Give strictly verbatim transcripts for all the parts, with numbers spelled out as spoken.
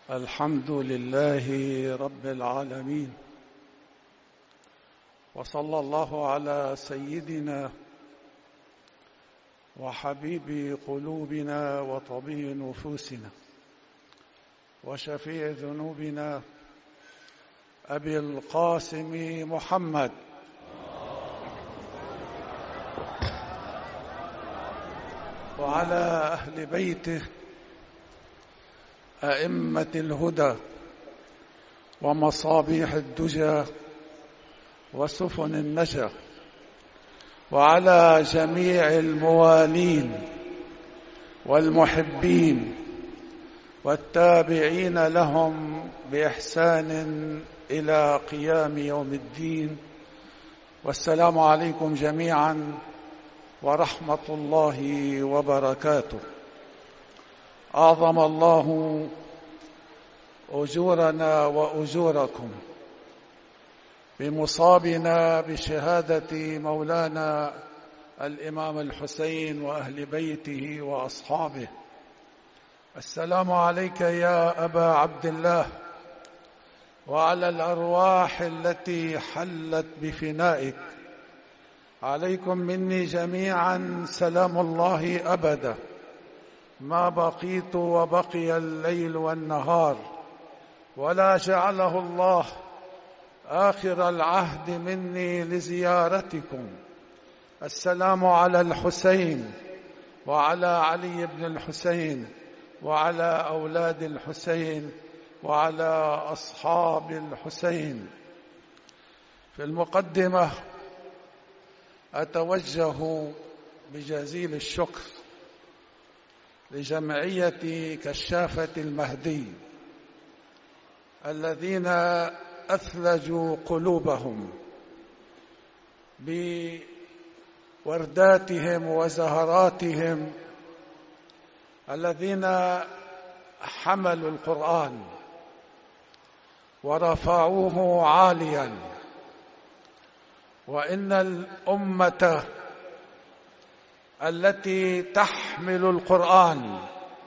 الحمد لله رب العالمين، وصلى الله على سيدنا وحبيب قلوبنا وطبيب نفوسنا وشفيع ذنوبنا أبي القاسم محمد وعلى أهل بيته أئمة الهدى ومصابيح الدجى وسفن النجا، وعلى جميع الموالين والمحبين والتابعين لهم بإحسان إلى قيام يوم الدين. والسلام عليكم جميعا ورحمة الله وبركاته. أعظم الله أجورنا وأجوركم بمصابنا بشهادة مولانا الإمام الحسين وأهل بيته وأصحابه. السلام عليك يا أبا عبد الله، وعلى الأرواح التي حلت بفنائك. عليكم مني جميعا سلام الله أبدا ما بقيت وبقي الليل والنهار، ولا جعله الله آخر العهد مني لزيارتكم. السلام على الحسين وعلى علي بن الحسين وعلى أولاد الحسين وعلى أصحاب الحسين. في المقدمة أتوجه بجزيل الشكر لجمعية كشافة المهدي الذين أثلجوا قلوبهم بورداتهم وزهراتهم، الذين حملوا القرآن ورفعوه عاليا. وإن الأمة التي تحمل القرآن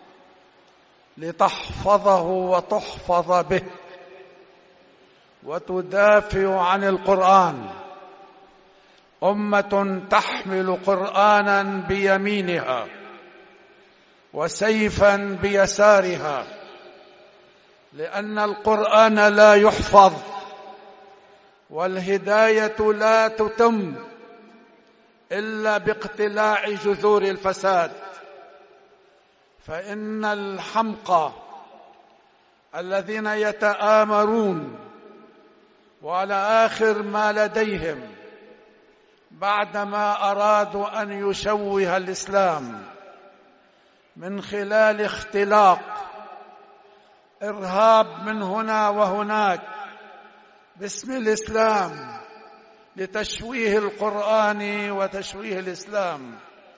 لتحفظه وتحفظ به وتدافع عن القرآن، أمة تحمل قرآنا بيمينها وسيفا بيسارها، لأن القرآن لا يحفظ والهداية لا تتم إلا باقتلاع جذور الفساد. فإن الحمقى الذين يتآمرون وعلى آخر ما لديهم بعدما أرادوا أن يشوه الإسلام من خلال اختلاق إرهاب من هنا وهناك باسم الإسلام لتشويه القرآن وتشويه الإسلام،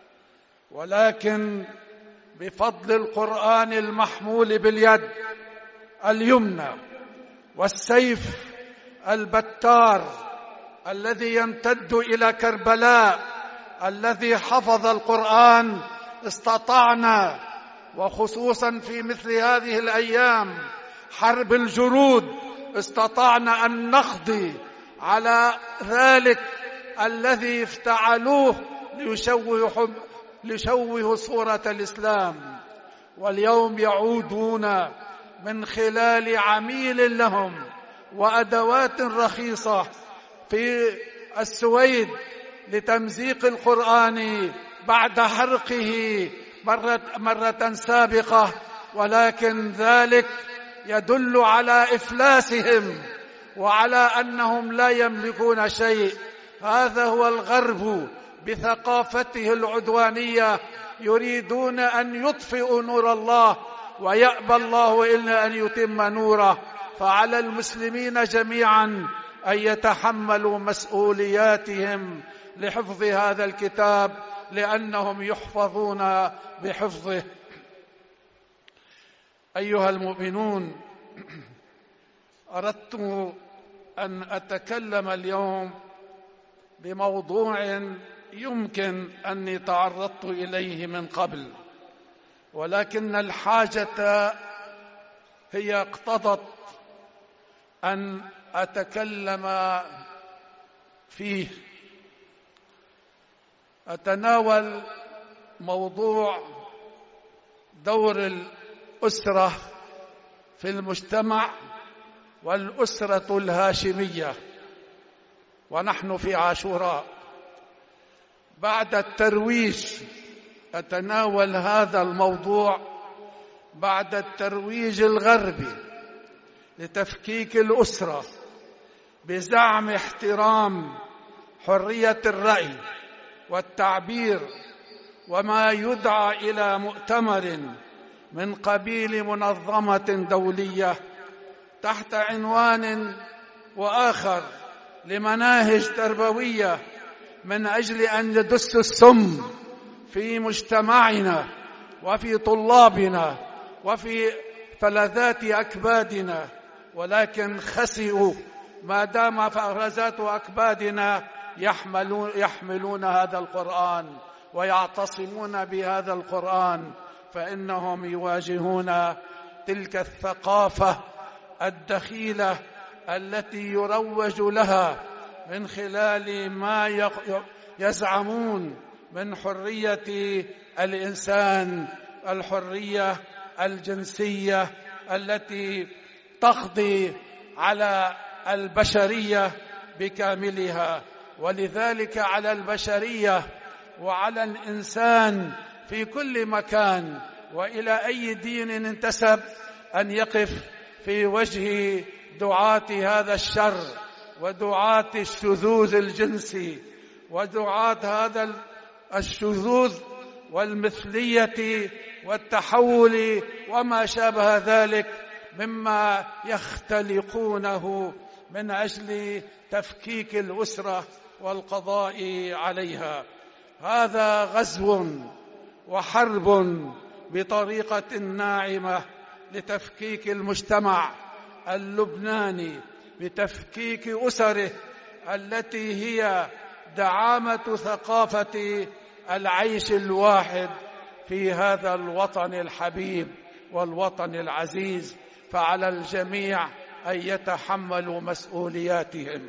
ولكن بفضل القرآن المحمول باليد اليمنى والسيف البتار الذي يمتد إلى كربلاء الذي حفظ القرآن، استطعنا، وخصوصا في مثل هذه الأيام حرب الجرود، استطعنا أن نقضي على ذلك الذي افتعلوه ليشوهوا ليشوهوا صورة الإسلام. واليوم يعودون من خلال عميل لهم وأدوات رخيصة في السويد لتمزيق القرآن بعد حرقه مرة, مرة سابقة، ولكن ذلك يدل على إفلاسهم وعلى أنهم لا يملكون شيء. هذا هو الغرب بثقافته العدوانية، يريدون أن يطفئوا نور الله ويأبى الله إلا أن يتم نوره. فعلى المسلمين جميعا أن يتحملوا مسؤولياتهم لحفظ هذا الكتاب، لأنهم يحفظون بحفظه. أيها المؤمنون، أردت أن أتكلم اليوم بموضوع يمكن أني تعرضت إليه من قبل، ولكن الحاجة هي اقتضت أن أتكلم فيه. أتناول موضوع دور الأسرة في المجتمع والأسرة الهاشمية، ونحن في عاشوراء. بعد الترويج، أتناول هذا الموضوع بعد الترويج الغربي لتفكيك الأسرة بزعم احترام حرية الرأي والتعبير، وما يدعى إلى مؤتمر من قبيل منظمة دولية تحت عنوان وآخر لمناهج تربوية من أجل أن يدسوا السم في مجتمعنا وفي طلابنا وفي فلذات أكبادنا، ولكن خسئوا ما دام فلذات أكبادنا يحملون, يحملون هذا القرآن ويعتصمون بهذا القرآن، فإنهم يواجهون تلك الثقافة الدخيلة التي يروج لها من خلال ما يزعمون من حرية الإنسان، الحرية الجنسية التي تقضي على البشرية بكاملها. ولذلك على البشرية وعلى الإنسان في كل مكان وإلى أي دين انتسب أن يقف في وجه دعاة هذا الشر ودعاة الشذوذ الجنسي ودعاة هذا الشذوذ والمثلية والتحول وما شابه ذلك مما يختلقونه من أجل تفكيك الأسرة والقضاء عليها. هذا غزو وحرب بطريقة ناعمة لتفكيك المجتمع اللبناني، بتفكيك أسره التي هي دعامة ثقافة العيش الواحد في هذا الوطن الحبيب والوطن العزيز. فعلى الجميع أن يتحملوا مسؤولياتهم.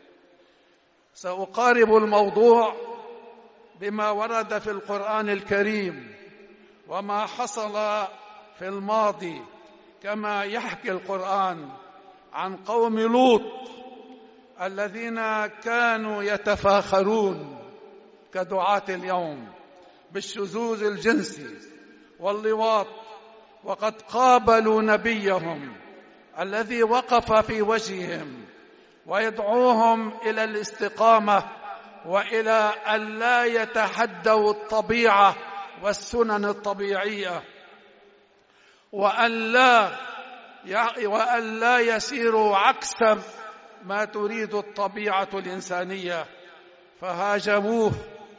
سأقارب الموضوع بما ورد في القرآن الكريم وما حصل في الماضي، كما يحكي القرآن عن قوم لوط الذين كانوا يتفاخرون كدعاة اليوم بالشذوذ الجنسي واللواط، وقد قابلوا نبيهم الذي وقف في وجههم ويدعوهم إلى الاستقامة وإلى أن لا يتحدوا الطبيعة والسنن الطبيعية، وأن لا وأن لا يسيروا عكس ما تريد الطبيعة الإنسانية، فهاجموه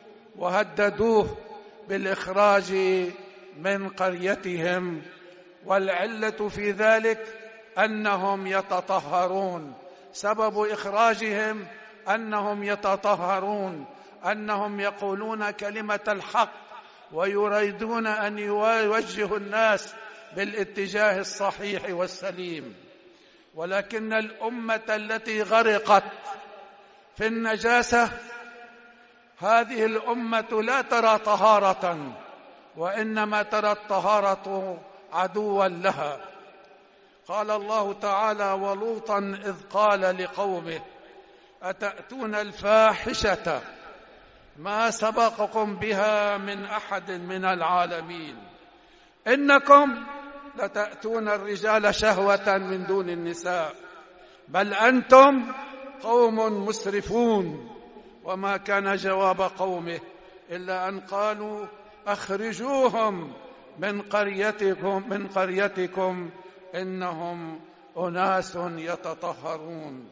وهددوه بالإخراج من قريتهم. والعلة في ذلك أنهم يتطهرون، سبب إخراجهم أنهم يتطهرون، أنهم يقولون كلمة الحق ويريدون أن يوجهوا الناس بالاتجاه الصحيح والسليم. ولكن الأمة التي غرقت في النجاسة، هذه الأمة لا ترى طهارة، وإنما ترى الطهارة عدوا لها. قال الله تعالى: ولوطا إذ قال لقومه أتأتون الفاحشة ما سبقكم بها من أحد من العالمين إنكم لتأتون الرجال شهوة من دون النساء بل أنتم قوم مسرفون. وما كان جواب قومه إلا أن قالوا أخرجوهم من قريتكم من قريتكم إنهم أناس يتطهرون.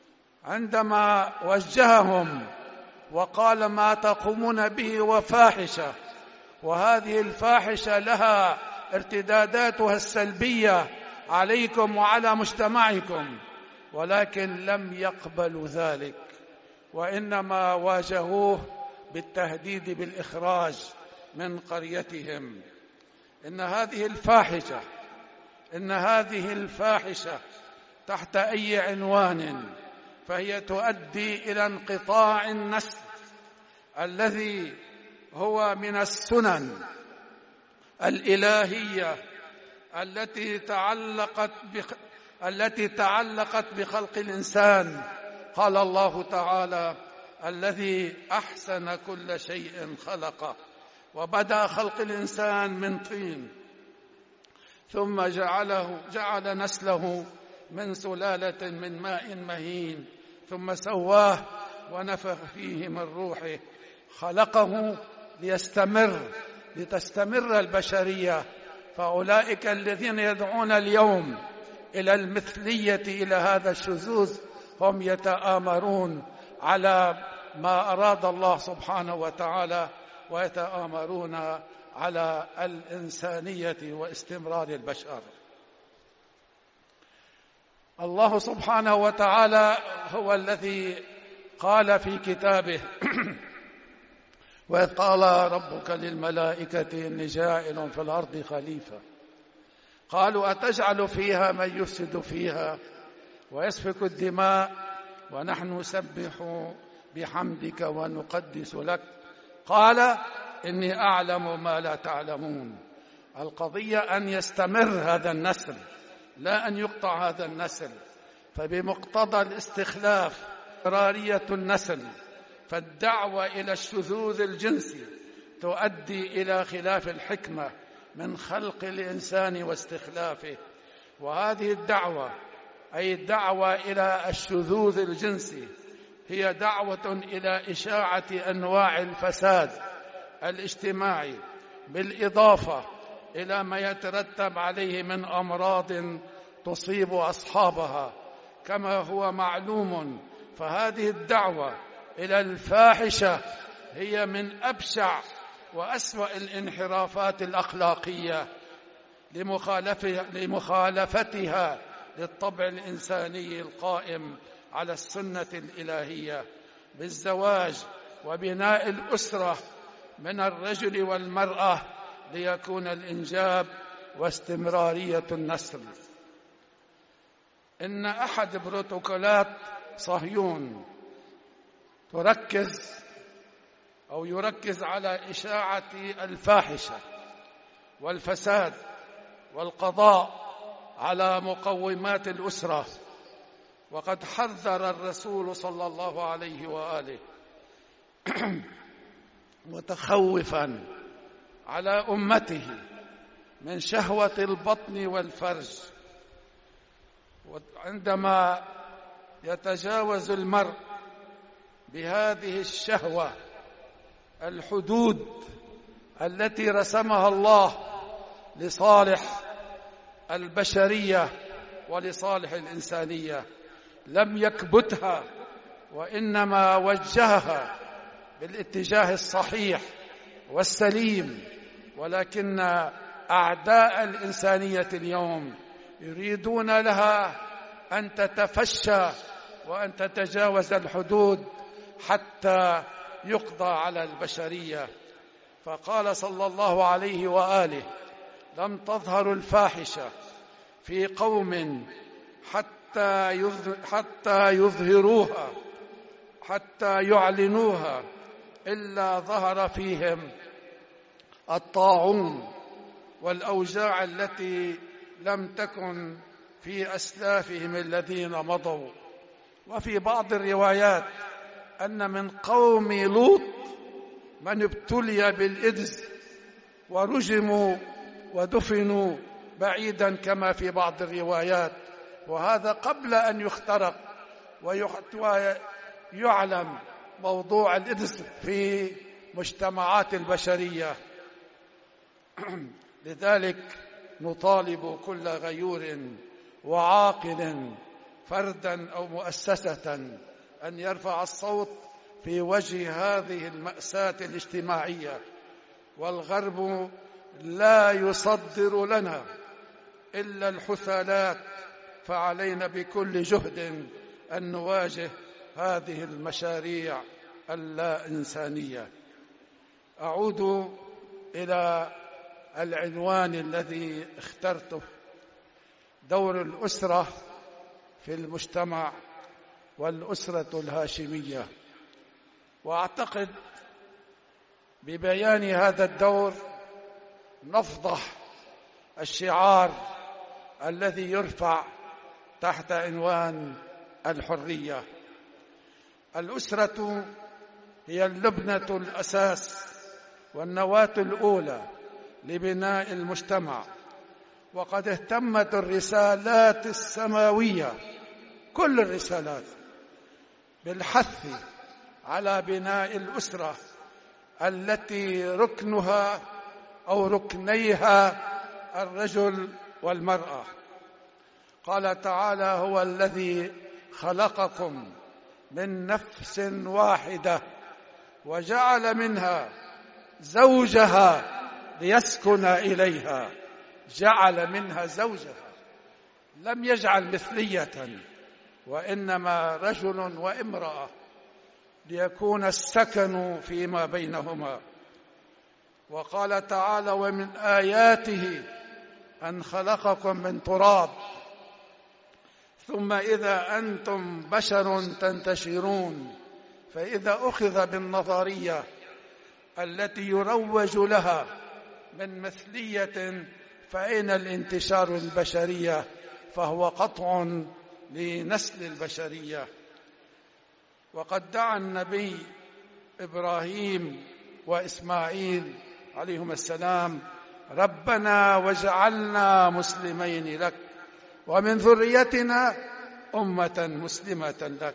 عندما وجههم وقال ما تقومون به وفاحشة، وهذه الفاحشة لها ارتداداتها السلبية عليكم وعلى مجتمعكم، ولكن لم يقبلوا ذلك، وإنما واجهوه بالتهديد بالإخراج من قريتهم. إن هذه الفاحشة إن هذه الفاحشة تحت أي عنوان فهي تؤدي إلى انقطاع النسل الذي هو من السنن الإلهية التي تعلقت بخ... التي تعلقت بخلق الإنسان. قال الله تعالى: الذي أحسن كل شيء خلقه، وبدأ خلق الإنسان من طين، ثم جعله جعل نسله من سلالة من ماء مهين، ثم سواه ونفخ فيه من روحه. خلقه ليستمر لتستمر البشرية. فأولئك الذين يدعون اليوم إلى المثلية، إلى هذا الشذوذ، هم يتآمرون على ما أراد الله سبحانه وتعالى، ويتآمرون على الإنسانية واستمرار البشر. الله سبحانه وتعالى هو الذي قال في كتابه: وإذ قال ربك للملائكة إني جاعل في الأرض خليفة قالوا أتجعل فيها من يفسد فيها ويسفك الدماء ونحن نسبح بحمدك ونقدس لك قال إني أعلم ما لا تعلمون. القضية أن يستمر هذا النسل، لا أن يقطع هذا النسل. فبمقتضى الاستخلاف استمرارية النسل، فالدعوة إلى الشذوذ الجنسي تؤدي إلى خلاف الحكمة من خلق الإنسان واستخلافه. وهذه الدعوة، أي الدعوة إلى الشذوذ الجنسي، هي دعوة إلى إشاعة أنواع الفساد الاجتماعي، بالإضافة إلى ما يترتب عليه من أمراض تصيب أصحابها كما هو معلوم. فهذه الدعوة إلى الفاحشة هي من أبشع وأسوأ الانحرافات الأخلاقية لمخالفتها للطبع الإنساني القائم على السنة الإلهية بالزواج وبناء الأسرة من الرجل والمرأة ليكون الإنجاب واستمرارية النسل. إن أحد بروتوكولات صهيون تركز أو يركز على إشاعة الفاحشة والفساد والقضاء على مقومات الأسرة. وقد حذر الرسول صلى الله عليه وآله متخوفا على أمته من شهوة البطن والفرج. وعندما يتجاوز المرء بهذه الشهوة الحدود التي رسمها الله لصالح البشرية ولصالح الإنسانية، لم يكبتها وإنما وجهها بالاتجاه الصحيح والسليم. ولكن أعداء الإنسانية اليوم يريدون لها أن تتفشى وأن تتجاوز الحدود حتى يقضى على البشرية. فقال صلى الله عليه وآله: لم تظهر الفاحشة في قوم حتى حتى يظهروها حتى يعلنوها إلا ظهر فيهم الطاعون والأوجاع التي لم تكن في أسلافهم الذين مضوا. وفي بعض الروايات أن من قوم لوط من ابتلي بالإيدز ورجموا ودفنوا بعيدا كما في بعض الروايات، وهذا قبل أن يخترق ويعلم موضوع الإيدز في مجتمعات البشرية. لذلك نطالب كل غيور وعاقل فردا أو مؤسسة أن يرفع الصوت في وجه هذه المأساة الاجتماعية. والغرب لا يصدر لنا إلا الحثالات، فعلينا بكل جهد أن نواجه هذه المشاريع اللا إنسانية. أعود إلى العنوان الذي اخترته، دور الأسرة في المجتمع والأسرة الهاشمية. وأعتقد ببيان هذا الدور نفضح الشعار الذي يرفع تحت عنوان الحرية. الأسرة هي اللبنة الأساس والنواة الأولى لبناء المجتمع، وقد اهتمت الرسالات السماوية كل الرسالات بالحث على بناء الأسرة التي ركنها أو ركنيها الرجل والمرأة. قال تعالى: هو الذي خلقكم من نفس واحدة وجعل منها زوجها ليسكن إليها. جعل منها زوجها، لم يجعل مثلية، وإنما رجل وامرأة ليكون السكن فيما بينهما. وقال تعالى: ومن آياته أن خلقكم من تراب ثم إذا أنتم بشر تنتشرون. فإذا أخذ بالنظرية التي يروج لها من مثلية فأين الانتشار البشرية؟ فهو قطع لنسل البشرية. وقد دعا النبي إبراهيم وإسماعيل عليهما السلام: ربنا واجعلنا مسلمين لك ومن ذريتنا أمة مسلمة لك.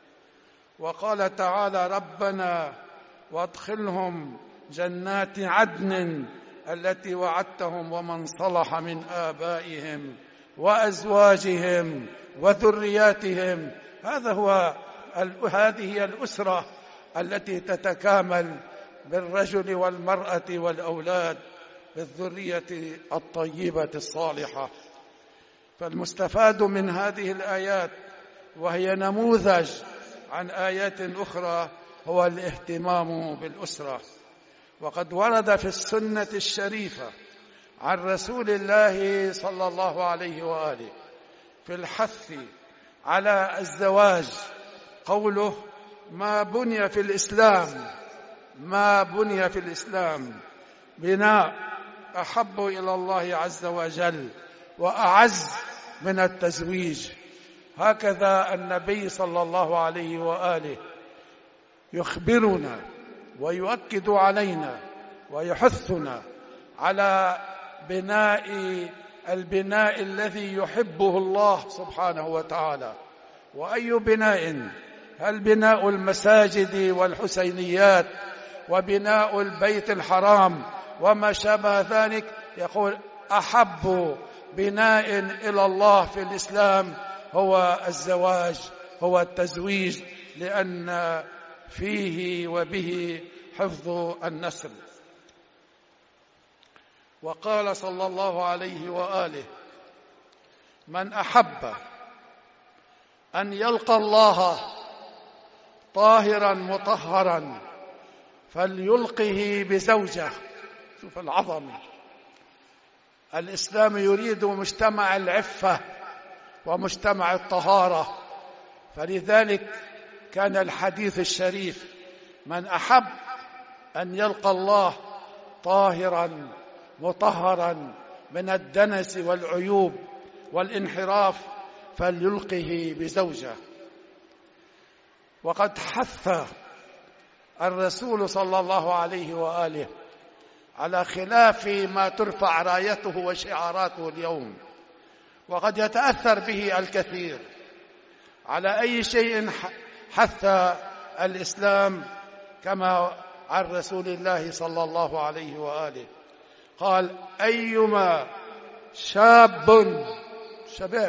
وقال تعالى: ربنا وادخلهم جنات عدن التي وعدتهم ومن صلح من آبائهم وأزواجهم وذرياتهم. هذا هو هذه هي الأسرة التي تتكامل بالرجل والمرأة والأولاد بالذرية الطيبة الصالحة. فالمستفاد من هذه الآيات، وهي نموذج عن آيات أخرى، هو الاهتمام بالأسرة. وقد ورد في السنة الشريفة عن رسول الله صلى الله عليه وآله في الحث على الزواج قوله: ما بني في الإسلام ما بني في الإسلام بناء أحب إلى الله عز وجل وأعز من التزويج. هكذا النبي صلى الله عليه وآله يخبرنا ويؤكد علينا ويحثنا على بناء البناء الذي يحبه الله سبحانه وتعالى. وأي بناء؟ هل بناء المساجد والحسينيات وبناء البيت الحرام وما شابه ذلك؟ يقول: أحب بناء إلى الله في الإسلام هو الزواج، هو التزويج، لأن فيه وبه حفظ النسل. وقال صلى الله عليه وآله: من أحب أن يلقى الله طاهرا مطهرا فليلقه بزوجه. شوف العظمة، الإسلام يريد مجتمع العفة ومجتمع الطهارة. فلذلك كان الحديث الشريف: من أحب أن يلقى الله طاهرا مطهرا من الدنس والعيوب والانحراف فليلقه بزوجه. وقد حث الرسول صلى الله عليه وآله على خلاف ما ترفع رايته وشعاراته اليوم، وقد يتأثر به الكثير. على أي شيء حث الإسلام كما عن رسول الله صلى الله عليه وآله؟ قال: أيما شاب شباب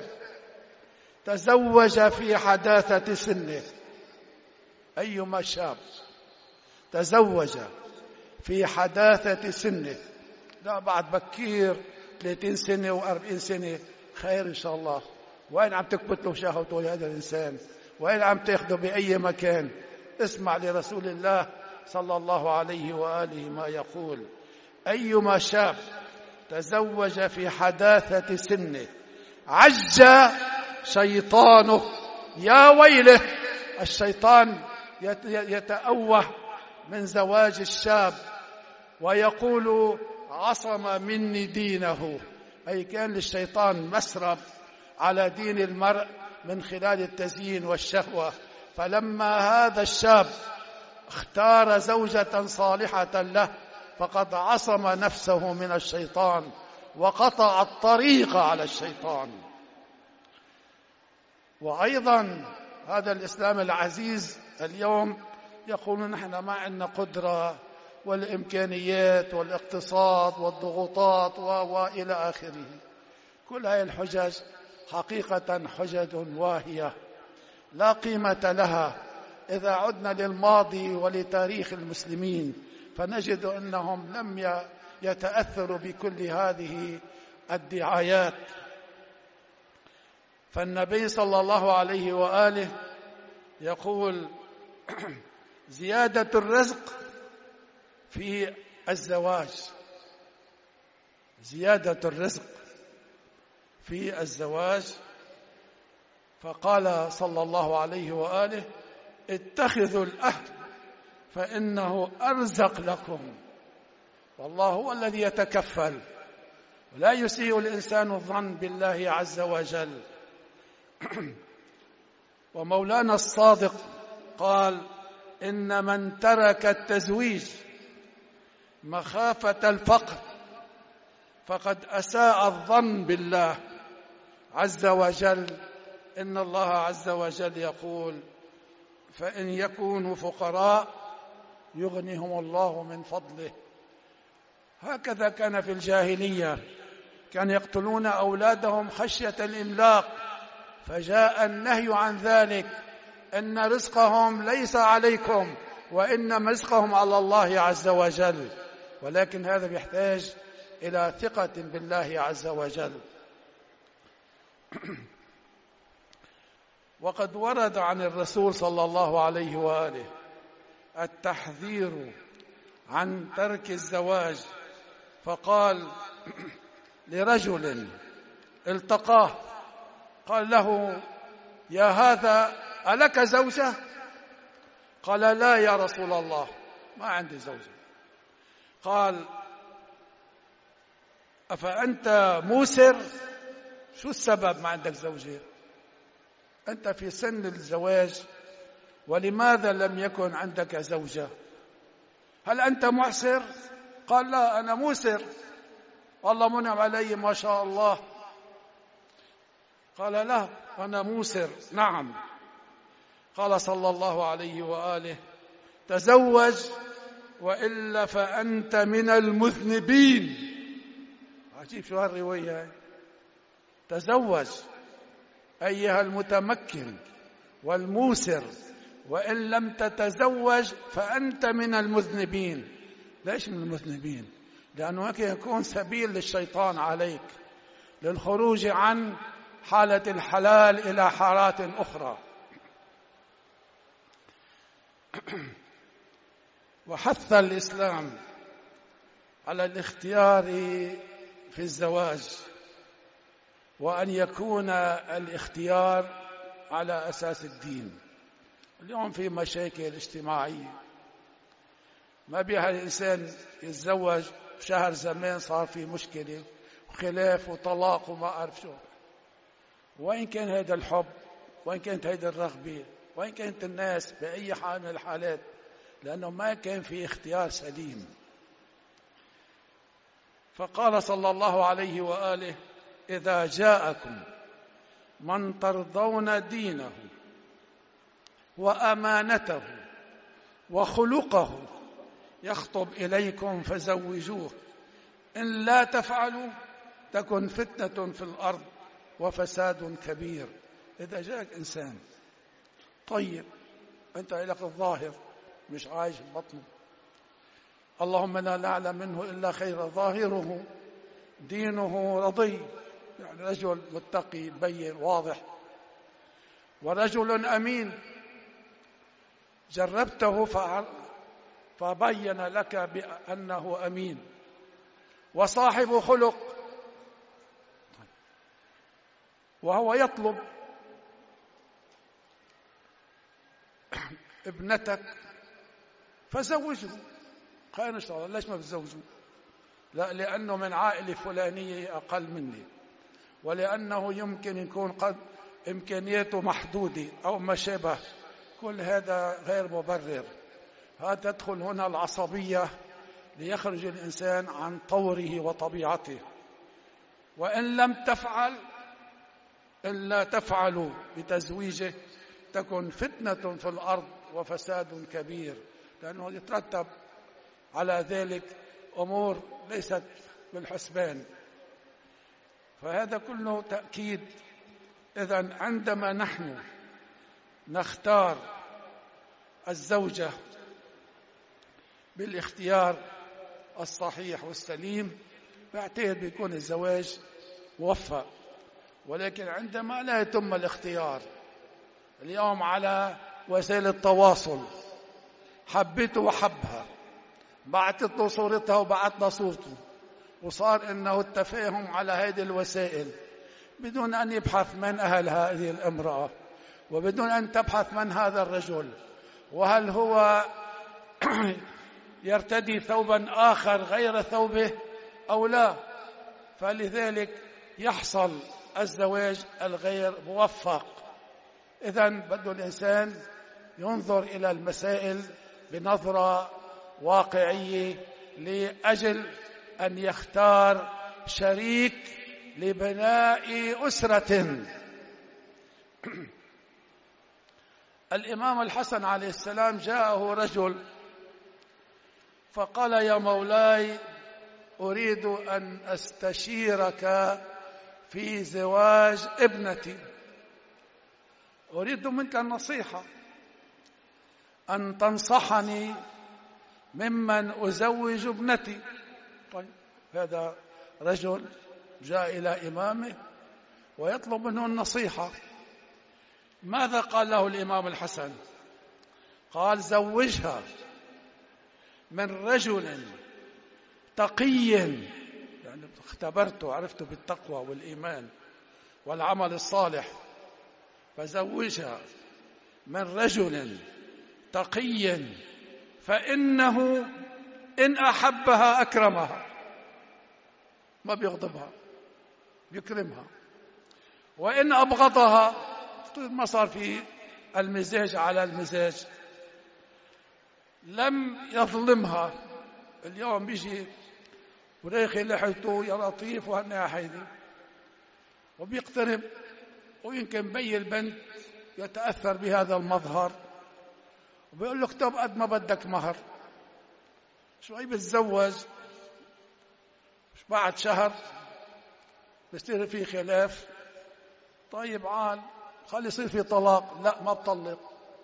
تزوج في حداثة سنه، أيما شاب تزوج في حداثة سنه، لا بعد بكير ثلاثين سنة وأربعين سنة، خير إن شاء الله. وين عم تكبت له شهوته لهذا الإنسان؟ وين عم تأخذه بأي مكان؟ اسمع لرسول الله صلى الله عليه وآله ما يقول: أيما شاب تزوج في حداثة سنه عج شيطانه. يا ويله، الشيطان يتأوه من زواج الشاب ويقول عصم مني دينه، أي كان للشيطان مسرب على دين المرء من خلال التزيين والشهوة. فلما هذا الشاب اختار زوجة صالحة له فقد عصم نفسه من الشيطان وقطع الطريق على الشيطان. وأيضا هذا الإسلام العزيز اليوم يقول نحن ما عندنا قدرة والإمكانيات والاقتصاد والضغوطات وإلى آخره. كل هذه الحجج حقيقة حجج واهية لا قيمة لها. إذا عدنا للماضي ولتاريخ المسلمين فنجد أنهم لم يتأثروا بكل هذه الدعايات. فالنبي صلى الله عليه وآله يقول زيادة الرزق في الزواج، زيادة الرزق في الزواج. فقال صلى الله عليه وآله اتخذوا الأهل فإنه أرزق لكم، والله هو الذي يتكفل، ولا يسيء الإنسان الظن بالله عز وجل. ومولانا الصادق قال إن من ترك التزويج مخافة الفقر فقد أساء الظن بالله عز وجل. إن الله عز وجل يقول فإن يكونوا فقراء يغنيهم الله من فضله. هكذا كان في الجاهلية، كان يقتلون أولادهم خشية الإملاق، فجاء النهي عن ذلك، أن رزقهم ليس عليكم وإنما رزقهم على الله عز وجل. ولكن هذا يحتاج إلى ثقة بالله عز وجل. وقد ورد عن الرسول صلى الله عليه وآله التحذير عن ترك الزواج، فقال لرجل التقاه قال له يا هذا ألك زوجة؟ قال لا يا رسول الله ما عندي زوجة. قال أفأنت موسر؟ شو السبب ما عندك زوجة؟ أنت في سن الزواج ولماذا لم يكن عندك زوجة؟ هل أنت معسر؟ قال لا أنا موسر، والله منعم علي ما شاء الله. قال لا أنا موسر. نعم. قال صلى الله عليه وآله تزوج وإلا فأنت من المذنبين. عجيب شو هالرواية. تزوج أيها المتمكن والموسر، وإن لم تتزوج فأنت من المذنبين. ليش من المذنبين؟ لأنه هيك يكون سبيل للشيطان عليك للخروج عن حالة الحلال إلى حالات أخرى. وحث الإسلام على الاختيار في الزواج، وأن يكون الاختيار على أساس الدين. اليوم في مشاكل اجتماعية ما بيها الإنسان يتزوج شهر زمان صار في مشكلة وخلاف وطلاق وما أعرف شو. وين كان هذا الحب؟ وين كانت هذه الرغبة؟ وين كانت الناس بأي حال من الحالات؟ لأنه ما كان في اختيار سليم. فقال صلى الله عليه وآله إذا جاءكم من ترضون دينه وأمانته وخلقه يخطب إليكم فزوجوه، إن لا تفعلوا تكن فتنة في الأرض وفساد كبير. إذا جاءك إنسان طيب أنت لك الظاهر مش عايش بطنه، اللهم لا نعلم منه إلا خير، ظاهره دينه رضي، يعني رجل متقي بين واضح، ورجل أمين جربته فبين لك بأنه أمين، وصاحب خلق. وهو يطلب ابنتك فزوجه. قال إن شاء الله ليش ما بتزوجه؟ لا، لأنه من عائلة فلانية أقل مني، ولأنه يمكن يكون قد إمكانياته محدودة أو ما شابه. كل هذا غير مبرر. هذا تدخل هنا العصبية ليخرج الإنسان عن طوره وطبيعته. وإن لم تفعل إلا تفعل بتزويجه تكن فتنة في الأرض وفساد كبير، لأنه يترتب على ذلك أمور ليست بالحسبان. فهذا كله تأكيد. إذن عندما نحن نختار الزوجة بالاختيار الصحيح والسليم بعتقد بيكون الزواج موفق. ولكن عندما لا يتم الاختيار، اليوم على وسائل التواصل حبيته وحبها، بعثت له صورتها وبعث له صورته، وصار انه التفاهم على هذه الوسائل بدون ان يبحث من اهل هذه الامرأة، وبدون ان تبحث من هذا الرجل، وهل هو يرتدي ثوبا آخر غير ثوبه أو لا. فلذلك يحصل الزواج الغير موفق. إذن بده الإنسان ينظر إلى المسائل بنظرة واقعية لأجل أن يختار شريك لبناء أسرة. الإمام الحسن عليه السلام جاءه رجل فقال: يا مولاي، أريد أن أستشيرك في زواج ابنتي، أريد منك النصيحة، أن تنصحني ممن أزوج ابنتي. طيب، هذا رجل جاء إلى إمامه ويطلب منه النصيحة. ماذا قال له الإمام الحسن؟ قال: زوجها من رجل تقي، يعني اختبرته عرفته بالتقوى والإيمان والعمل الصالح، فزوجها من رجل تقي فإنه إن أحبها أكرمها، ما بيغضبها، بيكرمها، وإن أبغضها ما صار في المزاج على المزاج، لم يظلمها. اليوم بيجي وريخي لحيته يا لطيف وهنا حيدي وبيقترب، ويمكن بي البنت يتأثر بهذا المظهر وبيقول له: اكتب قد ما بدك مهر. شوي بتزوج، بعد شهر بصير في خلاف. طيب عال خلي يصير في طلاق. لا، ما بطلق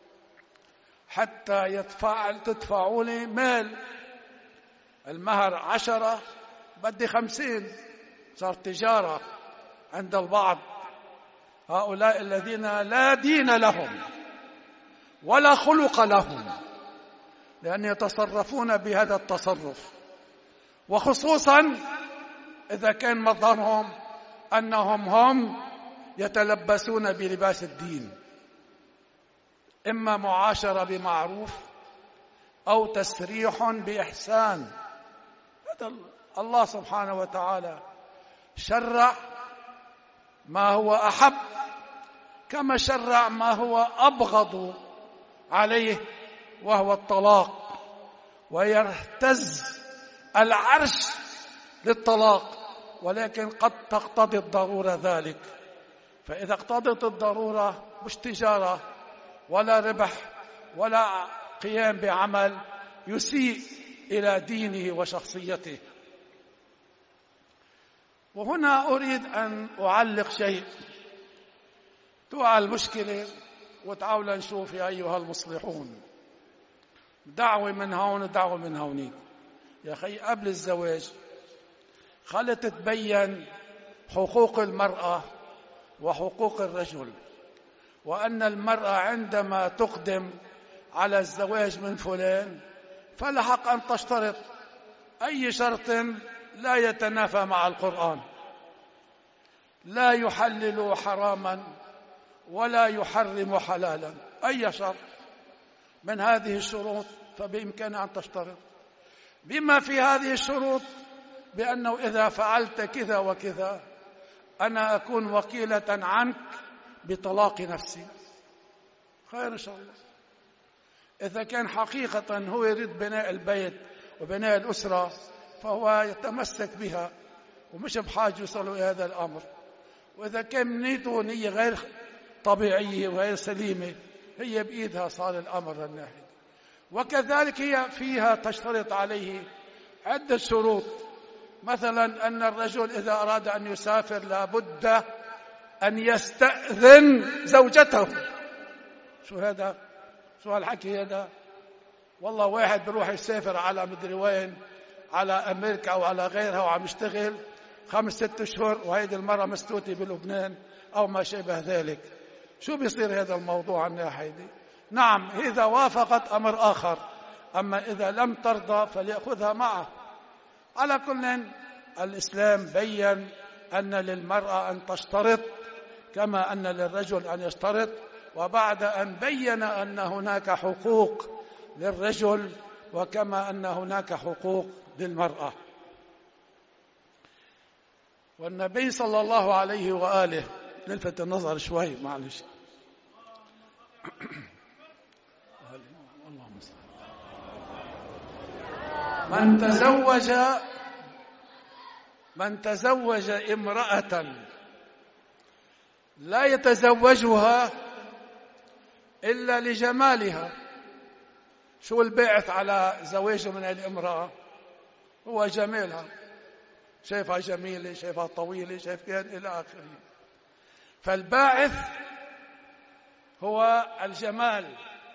حتى يدفع تدفعوا لي مال. المهر عشرة بدي خمسين. صار تجارة عند البعض. هؤلاء الذين لا دين لهم ولا خلق لهم، لأن يتصرفون بهذا التصرف، وخصوصا إذا كان مظهرهم أنهم هم يتلبسون بلباس الدين، إما معاشرة بمعروف أو تسريح بإحسان. هذا الله سبحانه وتعالى شرع ما هو أحب كما شرع ما هو أبغض عليه، وهو الطلاق، ويهتز العرش للطلاق، ولكن قد تقتضي الضرورة ذلك. فإذا اقتضت الضرورة مش تجارة ولا ربح ولا قيام بعمل يسيء إلى دينه وشخصيته. وهنا أريد أن أعلق شيء توقع المشكلة وتعالوا نشوف يا أيها المصلحون، دعوة من هون ودعوة من هونيك. يا أخي، قبل الزواج خلت تتبين حقوق المرأة وحقوق الرجل، وأن المرأة عندما تقدم على الزواج من فلان فلها حق أن تشترط أي شرط لا يتنافى مع القرآن. لا يحلل حراما ولا يحرم حلالا. أي شرط من هذه الشروط فبإمكانها أن تشترط، بما في هذه الشروط بأنه إذا فعلت كذا وكذا أنا أكون وكيلة عنك بطلاق نفسي. خير إن شاء الله. إذا كان حقيقة هو يريد بناء البيت وبناء الأسرة فهو يتمسك بها ومش بحاجة يوصلوا إلى هذا الأمر. وإذا كان نيته نية غير طبيعية وغير سليمة هي بإيدها صار الأمر الناهي. وكذلك هي فيها تشترط عليه عدة شروط، مثلا أن الرجل إذا أراد أن يسافر لابد أن يستأذن زوجته. شو هذا؟ شو هالحكي هذا؟ والله واحد بروح يسافر على مدري وين، على أمريكا أو على غيرها وعم يشتغل خمس ست أشهر وهيدي المرة مستوتي بلبنان أو ما شابه ذلك. شو بيصير هذا الموضوع الناحية دي؟ نعم إذا وافقت أمر آخر، أما إذا لم ترضى فليأخذها معه. على كل الإسلام بيّن أن للمرأة أن تشترط كما أن للرجل أن يشترط، وبعد أن بيّن أن هناك حقوق للرجل وكما أن هناك حقوق للمرأة. والنبي صلى الله عليه وآله، نلفت النظر شوي معلش، من تزوج من تزوج امرأة لا يتزوجها إلا لجمالها. شو الباعث على زواجه من الامرأة؟ هو جمالها، شايفها جميلة، شايفها طويلة، شايف كذا إلى آخره. فالباعث هو الجمال،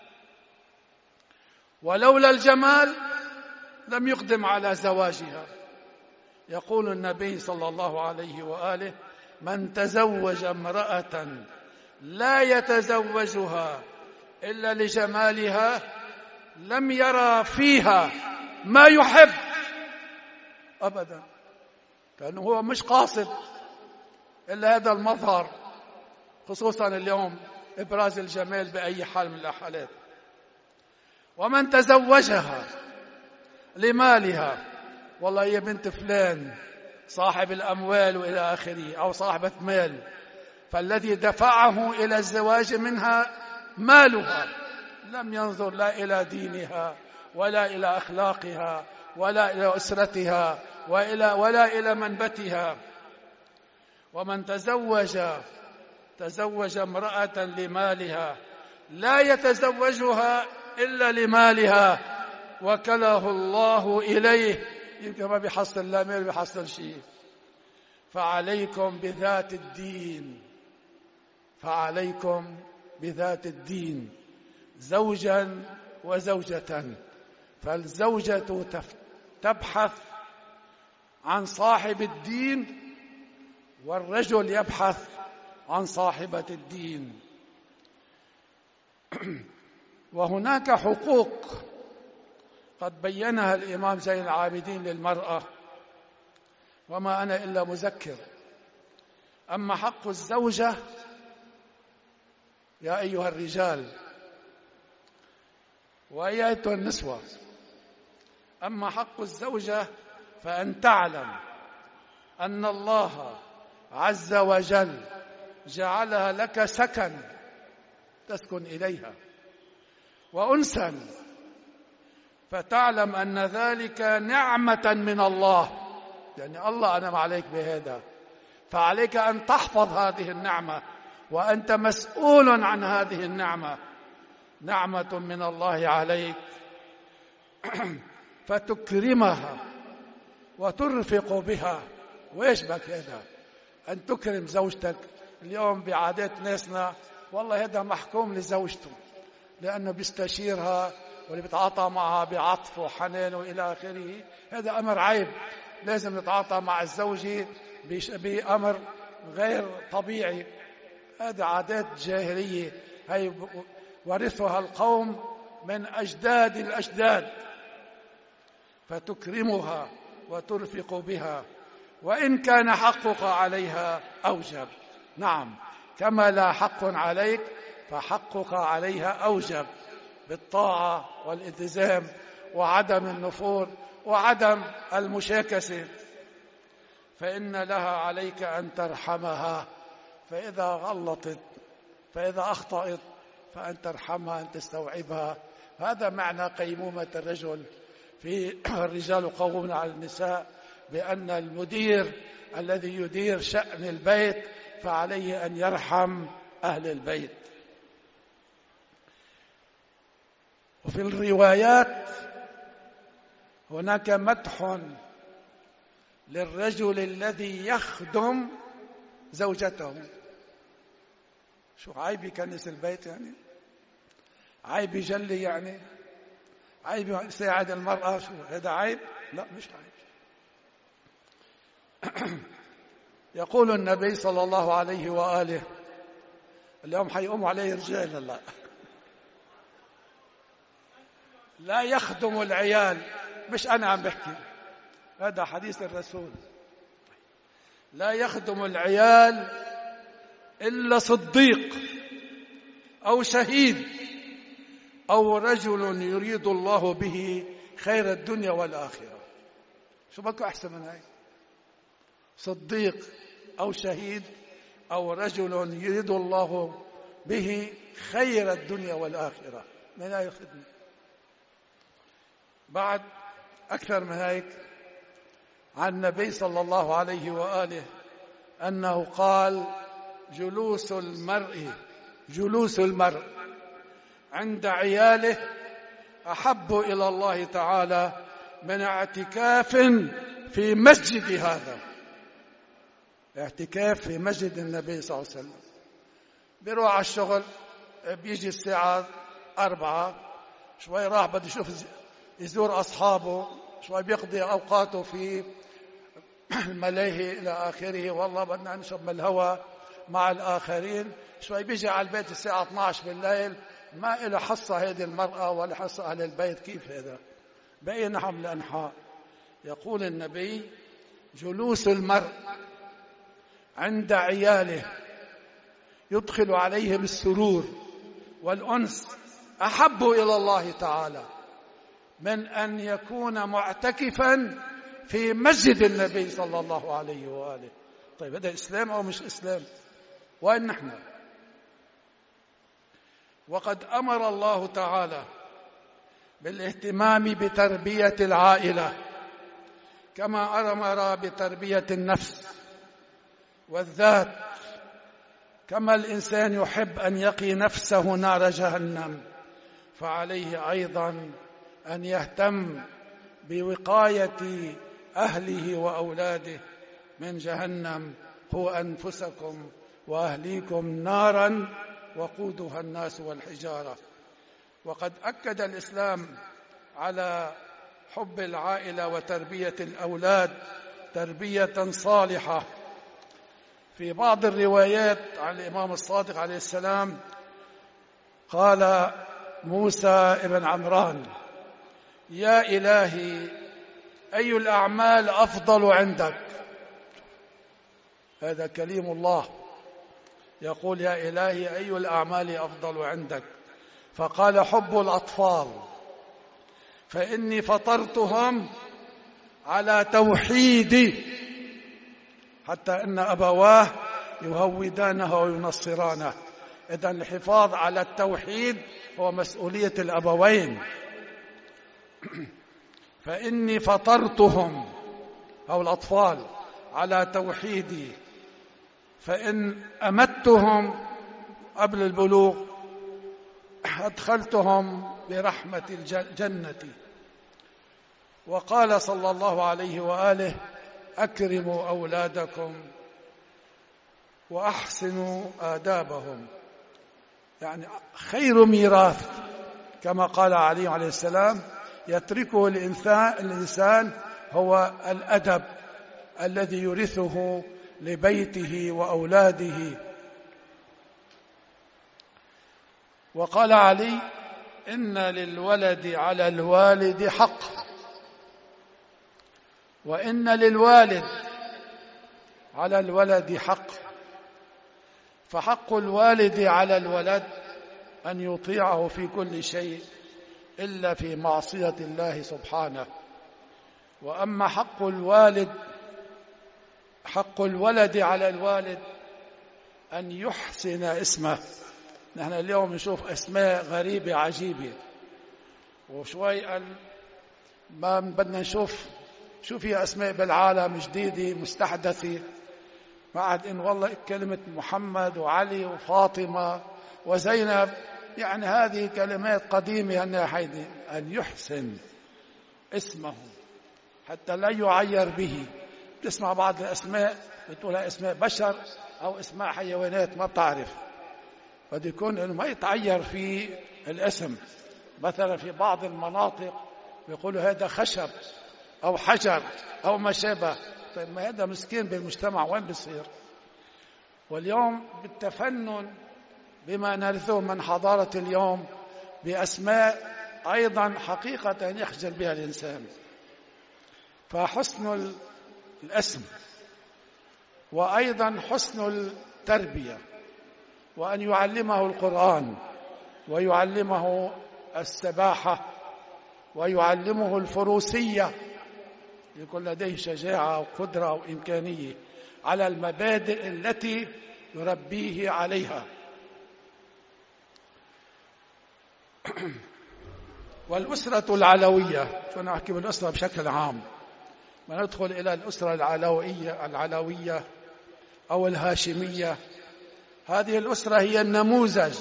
ولولا الجمال لم يقدم على زواجها. يقول النبي صلى الله عليه وآله: من تزوج امرأة لا يتزوجها إلا لجمالها لم يرى فيها ما يحب أبدا، لأنه هو مش قاصد إلا هذا المظهر، خصوصا اليوم إبراز الجمال بأي حال من الحالات. ومن تزوجها لمالها، والله هي بنت فلان صاحب الأموال وإلى آخره أو صاحبة مال، فالذي دفعه إلى الزواج منها مالها، لم ينظر لا إلى دينها ولا إلى أخلاقها ولا إلى أسرتها وإلى ولا إلى منبتها. ومن تزوج تزوج امرأة لمالها لا يتزوجها إلا لمالها وكله الله إليه، يمكن ما بيحصل لا مال بيحصل شيء. فعليكم بذات الدين، فعليكم بذات الدين، زوجا وزوجة. فالزوجة تبحث عن صاحب الدين والرجل يبحث عن صاحبة الدين. وهناك حقوق قد بينها الإمام زين العابدين للمرأة، وما أنا إلا مذكر. أما حق الزوجة يا أيها الرجال ويا أيتها النسوة، أما حق الزوجة فأن تعلم أن الله عز وجل جعلها لك سكن تسكن إليها وأنسا، فتعلم أن ذلك نعمة من الله، يعني الله أنعم عليك بهذا، فعليك أن تحفظ هذه النعمة وأنت مسؤول عن هذه النعمة، نعمة من الله عليك، فتكرمها وترفق بها. وإيش بك هذا أن تكرم زوجتك؟ اليوم بعادات ناسنا والله هذا محكوم لزوجته لأنه بيستشيرها واللي بيتعاطى معها بعطف وحنان وإلى آخره، هذا أمر عيب. لازم نتعاطى مع الزوجة بأمر غير طبيعي، هذا عادات جاهلية هي ورثها القوم من أجداد الأجداد. فتكرمها وترفق بها وإن كان حقك عليها أوجب. نعم، كما لا حق عليك فحقك عليها أوجب بالطاعة والالتزام وعدم النفور وعدم المشاكسة، فإن لها عليك أن ترحمها فإذا غلطت، فإذا أخطأت فأن ترحمها، أن تستوعبها. هذا معنى قيمومة الرجل في الرجال قوامون على النساء، بأن المدير الذي يدير شأن البيت فعليه أن يرحم أهل البيت. وفي الروايات هناك مدح للرجل الذي يخدم زوجته. شو عيب يكنس البيت يعني؟ عيب يجلي يعني؟ عيب يساعد المرأة؟ شو هذا عيب؟ لا مش عيب. يقول النبي صلى الله عليه وآله، اليوم حيقوموا عليه رجال، لا لا يخدم العيال، مش أنا عم بحكي، هذا حديث الرسول. لا يخدم العيال إلا صديق أو شهيد أو رجل يريد الله به خير الدنيا والآخرة. شو بكو أحسن من هاي؟ صديق أو شهيد أو رجل يريد الله به خير الدنيا والآخرة، من هاي الخدمة. بعد أكثر من هيك عن النبي صلى الله عليه وآله أنه قال: جلوس المرء جلوس المرء عند عياله أحب إلى الله تعالى من اعتكاف في مسجد هذا. اعتكاف في مسجد النبي صلى الله عليه وسلم، بيروح على الشغل، بيجي الساعة أربعة، شوي راح بده يشوف يزور أصحابه، شوي بيقضي أوقاته في الملاهي إلى آخره، والله بدنا نشرب من الهواء مع الآخرين، شوي بيجي على البيت الساعة اثني عشر بالليل، ما إله حصة هذه المرأة ولا حصة أهل البيت. كيف هذا؟ بأي نحو من الأنحاء. يقول النبي: جلوس المرء عند عياله يدخل عليهم السرور والأنس أحب إلى الله تعالى من أن يكون معتكفا في مسجد النبي صلى الله عليه وآله. طيب هذا إسلام أو مش إسلام؟ وين نحن؟ وقد أمر الله تعالى بالاهتمام بتربية العائلة كما أمر بتربية النفس والذات، كما الإنسان يحب أن يقي نفسه نار جهنم، فعليه أيضا أن يهتم بوقاية أهله وأولاده من جهنم. قوا أنفسكم وأهليكم نارا وقودها الناس والحجارة. وقد أكد الإسلام على حب العائلة وتربية الأولاد تربية صالحة. في بعض الروايات عن الإمام الصادق عليه السلام قال موسى ابن عمران: يا إلهي أي الأعمال أفضل عندك؟ هذا كلام الله يقول: يا إلهي أي الأعمال أفضل عندك؟ فقال: حب الأطفال، فإني فطرتهم على توحيدي، حتى أن أبواه يهودانه وينصرانه. إذن الحفاظ على التوحيد هو مسؤولية الأبوين. فإني فطرتهم أو الأطفال على توحيدي، فإن أمتهم قبل البلوغ أدخلتهم برحمة الجنة. وقال صلى الله عليه وآله: أكرموا أولادكم وأحسنوا آدابهم. يعني خير ميراث كما قال علي عليه السلام يتركه الإنسان هو الأدب الذي يورثه لبيته وأولاده. وقال علي: إن للولد على الوالد حق، وإن للوالد على الولد حق، فحق الوالد على الولد أن يطيعه في كل شيء إلا في معصية الله سبحانه. وأما حق الوالد حق الولد على الوالد أن يحسن اسمه. نحن اليوم نشوف أسماء غريبة عجيبة، وشوي ما بدنا نشوف شو في أسماء بالعالم جديدة مستحدثة، بعد إن والله كلمة محمد وعلي وفاطمة وزينب، يعني هذه كلمات قديمة. أن يحسن اسمه حتى لا يعير به. تسمع بعض الأسماء بتقولها اسماء بشر أو اسماء حيوانات ما بتعرف، بده يكون إنه ما يتعير في الاسم. مثلا في بعض المناطق بيقولوا هذا خشب أو حجر أو ما شابه. طيب ما هذا مسكين بالمجتمع وين بيصير؟ واليوم بالتفنن بما نرثه من حضارة اليوم بأسماء أيضا حقيقة يخجل بها الإنسان. فحسن الاسم وأيضا حسن التربية، وأن يعلمه القرآن ويعلمه السباحة ويعلمه الفروسية، يكون لديه شجاعة وقدرة وإمكانية على المبادئ التي يربيه عليها. والأسرة العلوية، فنحكي بالأسرة بشكل عام، ما ندخل إلى الأسرة العلوية العلوية أو الهاشمية. هذه الأسرة هي النموذج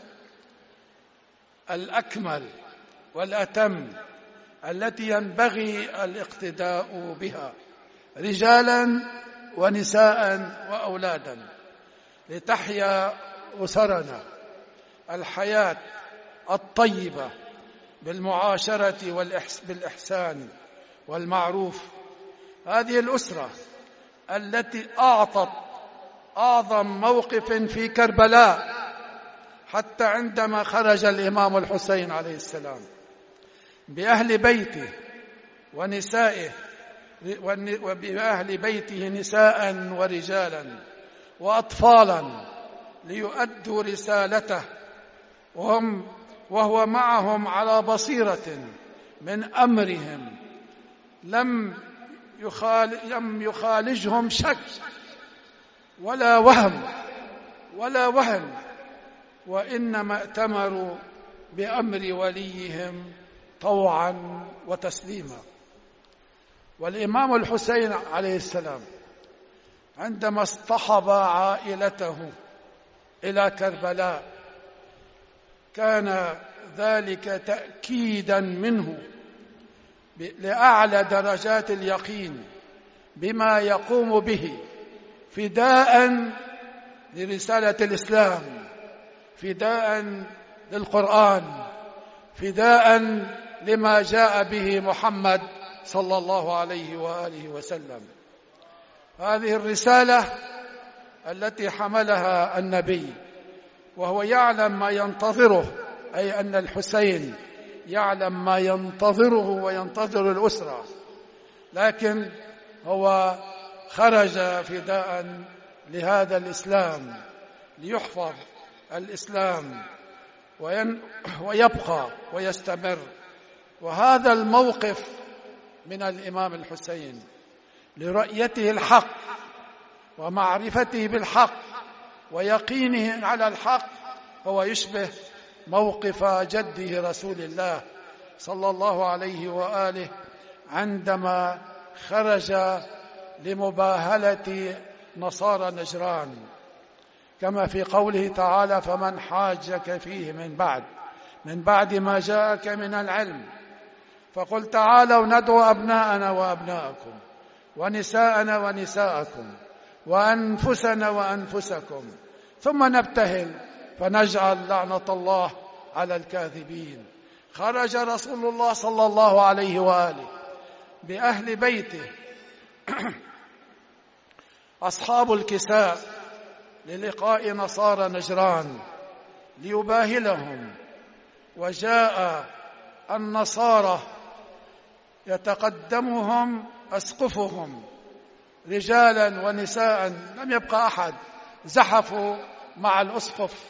الأكمل والأتم التي ينبغي الاقتداء بها، رجالا ونساء وأولادا، لتحيا أسرنا الحياة الطيبة بالمعاشرة والإحسان والمعروف. هذه الأسرة التي أعطت أعظم موقف في كربلاء، حتى عندما خرج الإمام الحسين عليه السلام بأهل بيته ونسائه وبأهل بيته نساء ورجالا وأطفالا ليؤدوا رسالته، وهم وهو معهم على بصيرة من أمرهم، لم يخال لم يخالجهم شك ولا وهم ولا وهم، وإنما ائتمروا بأمر وليهم طوعا وتسليما. والإمام الحسين عليه السلام عندما اصطحب عائلته إلى كربلاء كان ذلك تأكيدا منه لأعلى درجات اليقين بما يقوم به، فداء لرسالة الإسلام، فداء للقرآن، فداء لما جاء به محمد صلى الله عليه وآله وسلم. هذه الرسالة التي حملها النبي وهو يعلم ما ينتظره، أي أن الحسين يعلم ما ينتظره وينتظر الأسرة، لكن هو خرج فداء لهذا الإسلام ليحفظ الإسلام ويبقى ويستمر. وهذا الموقف من الإمام الحسين لرؤيته الحق ومعرفته بالحق ويقينه على الحق هو يشبه موقف جده رسول الله صلى الله عليه وآله عندما خرج لمباهلة نصارى نجران، كما في قوله تعالى: فمن حاجك فيه من بعد من بعد ما جاءك من العلم فقل تعالوا ندعو أبناءنا وأبناءكم ونساءنا ونساءكم وأنفسنا وأنفسكم ثم نبتهل فنجعل لعنة الله على الكاذبين. خرج رسول الله صلى الله عليه وآله بأهل بيته أصحاب الكساء للقاء نصارى نجران ليباهلهم، وجاء النصارى يتقدمهم أسقفهم رجالا ونساء، لم يبقى أحد، زحفوا مع الأسقف.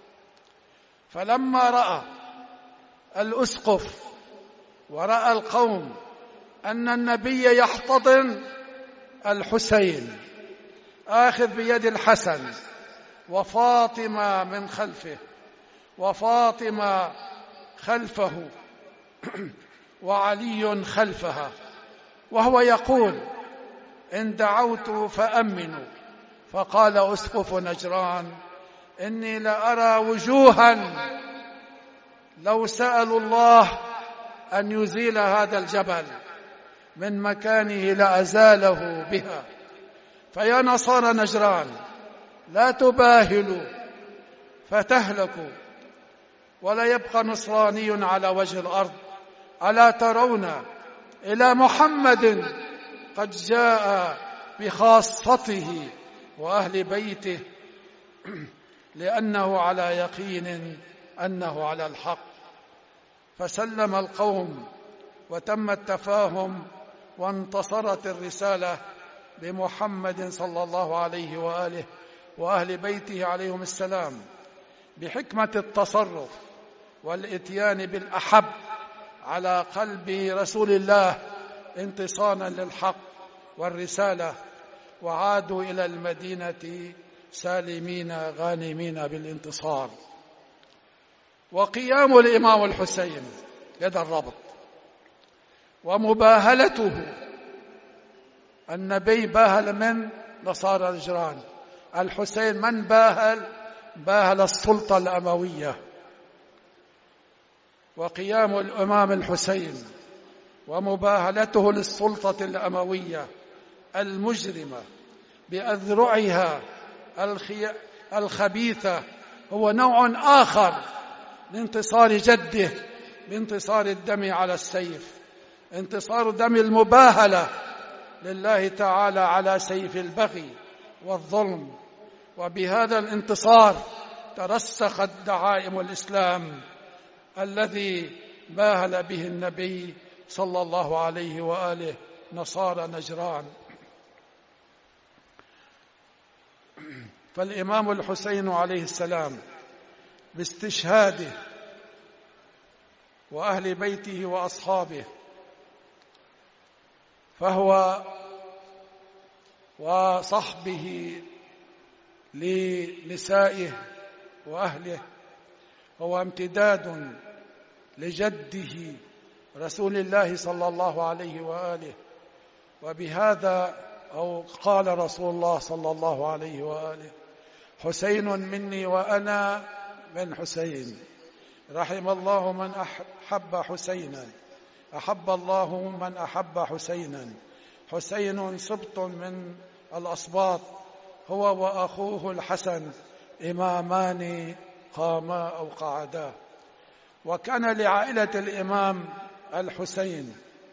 فلما رأى الأسقف ورأى القوم أن النبي يحتضن الحسين آخذ بيد الحسن وفاطمة من خلفه وفاطمة خلفه وعلي خلفها، وهو يقول: إن دعوت فأمنوا. فقال أسقف نجران: إني لأرى وجوها لو سألوا الله أن يزيل هذا الجبل من مكانه لأزاله بها. فيا نصارى نجران، لا تباهلوا فتهلكوا ولا يبقى نصراني على وجه الأرض. ألا ترون إلى محمد قد جاء بخاصته وأهل بيته، لأنه على يقين أنه على الحق. فسلم القوم وتم التفاهم وانتصرت الرسالة بمحمد صلى الله عليه وآله وأهل بيته عليهم السلام، بحكمة التصرف والإتيان بالأحب على قلب رسول الله انتصانا للحق والرسالة، وعادوا إلى المدينة سالمين غانمين بالانتصار. وقيام الإمام الحسين يد الربط ومباهلته، النبي باهل من نصارى نجران، الحسين من باهل؟ باهل السلطة الأموية. وقيام الإمام الحسين ومباهلته للسلطة الأموية المجرمة بأذرعها الخبيثة هو نوع آخر لانتصار جده، بانتصار الدم على السيف، انتصار دم المباهلة لله تعالى على سيف البغي والظلم. وبهذا الانتصار ترسخت دعائم الإسلام الذي باهل به النبي صلى الله عليه وآله نصارى نجران. فالإمام الحسين عليه السلام باستشهاده وأهل بيته وأصحابه فهو وصحبه لنسائه وأهله هو امتداد لجده رسول الله صلى الله عليه وآله. وبهذا أو قال رسول الله صلى الله عليه وآله: حسين مني وأنا من حسين، رحم الله من أحب حسينا، أحب الله من أحب حسينا. حسين سبط من الأسباط، هو وأخوه الحسن إمامان قاما أو قعدا. وكان لعائلة الإمام الحسين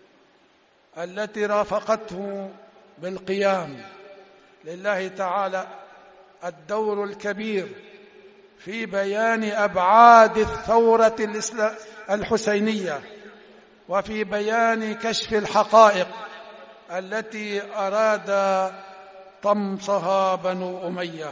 التي رافقته بالقيام لله تعالى الدور الكبير في بيان أبعاد الثورة الحسينية وفي بيان كشف الحقائق التي أراد طمسها بنو أمية.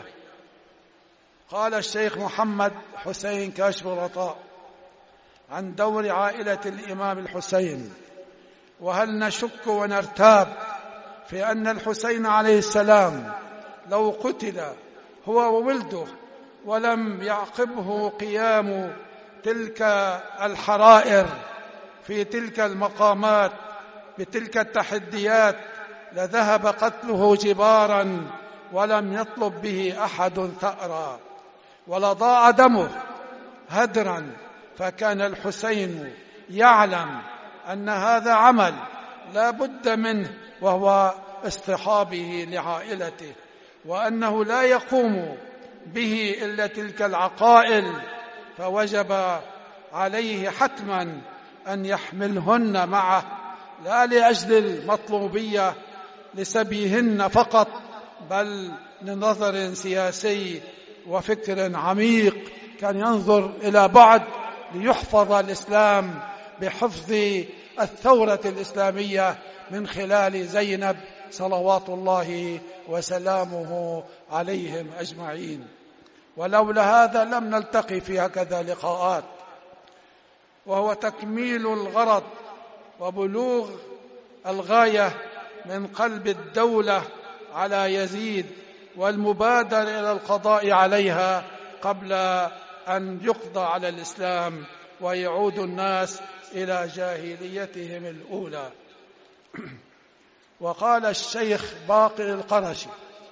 قال الشيخ محمد حسين كاشف الغطاء عن دور عائلة الإمام الحسين: وهل نشك ونرتاب في أن الحسين عليه السلام لو قتل هو وولده ولم يعقبه قيام تلك الحرائر في تلك المقامات بتلك التحديات لذهب قتله جبارا ولم يطلب به أحد ثأرا، ولضاع دمه هدرا. فكان الحسين يعلم أن هذا عمل لا بد منه، وهو اصطحابه لعائلته، وأنه لا يقوم به إلا تلك العقائل، فوجب عليه حتما أن يحملهن معه، لا لأجل المطلوبية لسبيهن فقط، بل لنظر سياسي وفكر عميق. كان ينظر إلى بعد ليحفظ الإسلام بحفظ الثورة الإسلامية من خلال زينب صلوات الله وسلامه عليهم أجمعين. ولولا هذا لم نلتقي في هكذا لقاءات، وهو تكميل الغرض وبلوغ الغاية من قلب الدولة على يزيد والمبادرة إلى القضاء عليها قبل أن يقضى على الإسلام ويعود الناس إلى جاهليتهم الأولى. وقال الشيخ باقر القرشي: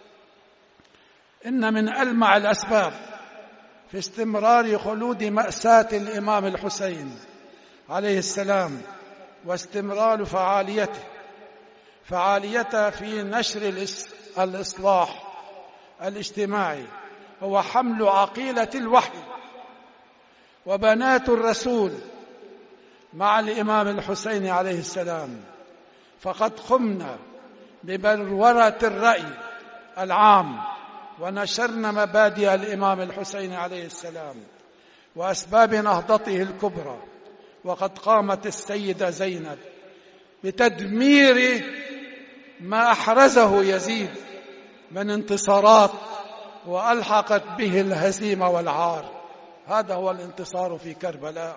إن من ألمع الأسباب في استمرار خلود مأساة الإمام الحسين عليه السلام واستمرار فعاليته فعاليته في نشر الإصلاح الاجتماعي هو حمل عقيلة الوحي وبنات الرسول مع الإمام الحسين عليه السلام. فقد قمنا ببلورة الرأي العام ونشرنا مبادئ الإمام الحسين عليه السلام وأسباب نهضته الكبرى. وقد قامت السيدة زينب بتدمير ما أحرزه يزيد من انتصارات وألحقت به الهزيمة والعار. هذا هو الانتصار في كربلاء.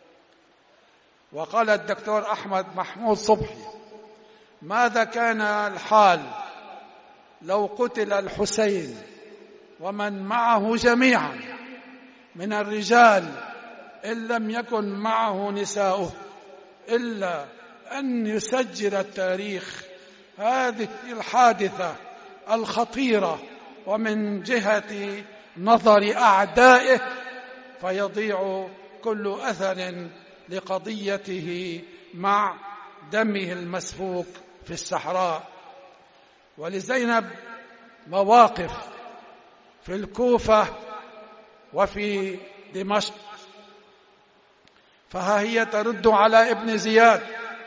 وقال الدكتور أحمد محمود صبحي: ماذا كان الحال لو قتل الحسين ومن معه جميعا من الرجال إن لم يكن معه نساؤه، إلا أن يسجل التاريخ هذه الحادثة الخطيرة ومن جهة نظر أعدائه، فيضيع كل أثر لقضيته مع دمه المسفوك في الصحراء. ولزينب مواقف في الكوفة وفي دمشق، فها هي ترد على ابن زياد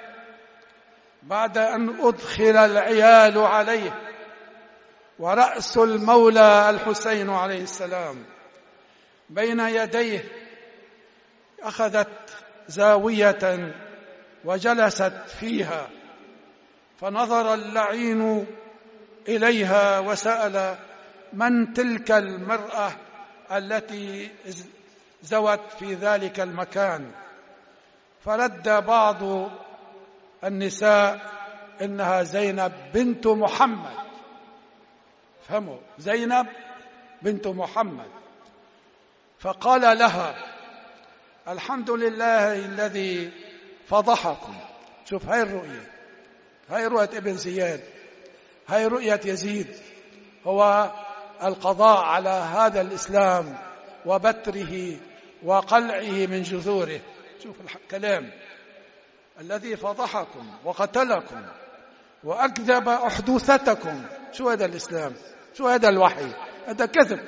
بعد أن أدخل العيال عليه ورأس المولى الحسين عليه السلام بين يديه. أخذت زاوية وجلست فيها، فنظر اللعين إليها وسأل: من تلك المرأة التي زوت في ذلك المكان؟ فرد بعض النساء: إنها زينب بنت محمد. فهموا؟ زينب بنت محمد. فقال لها: الحمد لله الذي فضحكم. شوف هاي الرؤية، هاي رؤية ابن زياد، هاي رؤية يزيد، هو القضاء على هذا الإسلام وبتره وقلعه من جذوره. شوف الكلام: الذي فضحكم وقتلكم وأكذب أحدوثتكم. شو هذا الإسلام؟ شو هذا الوحي؟ هذا كذب.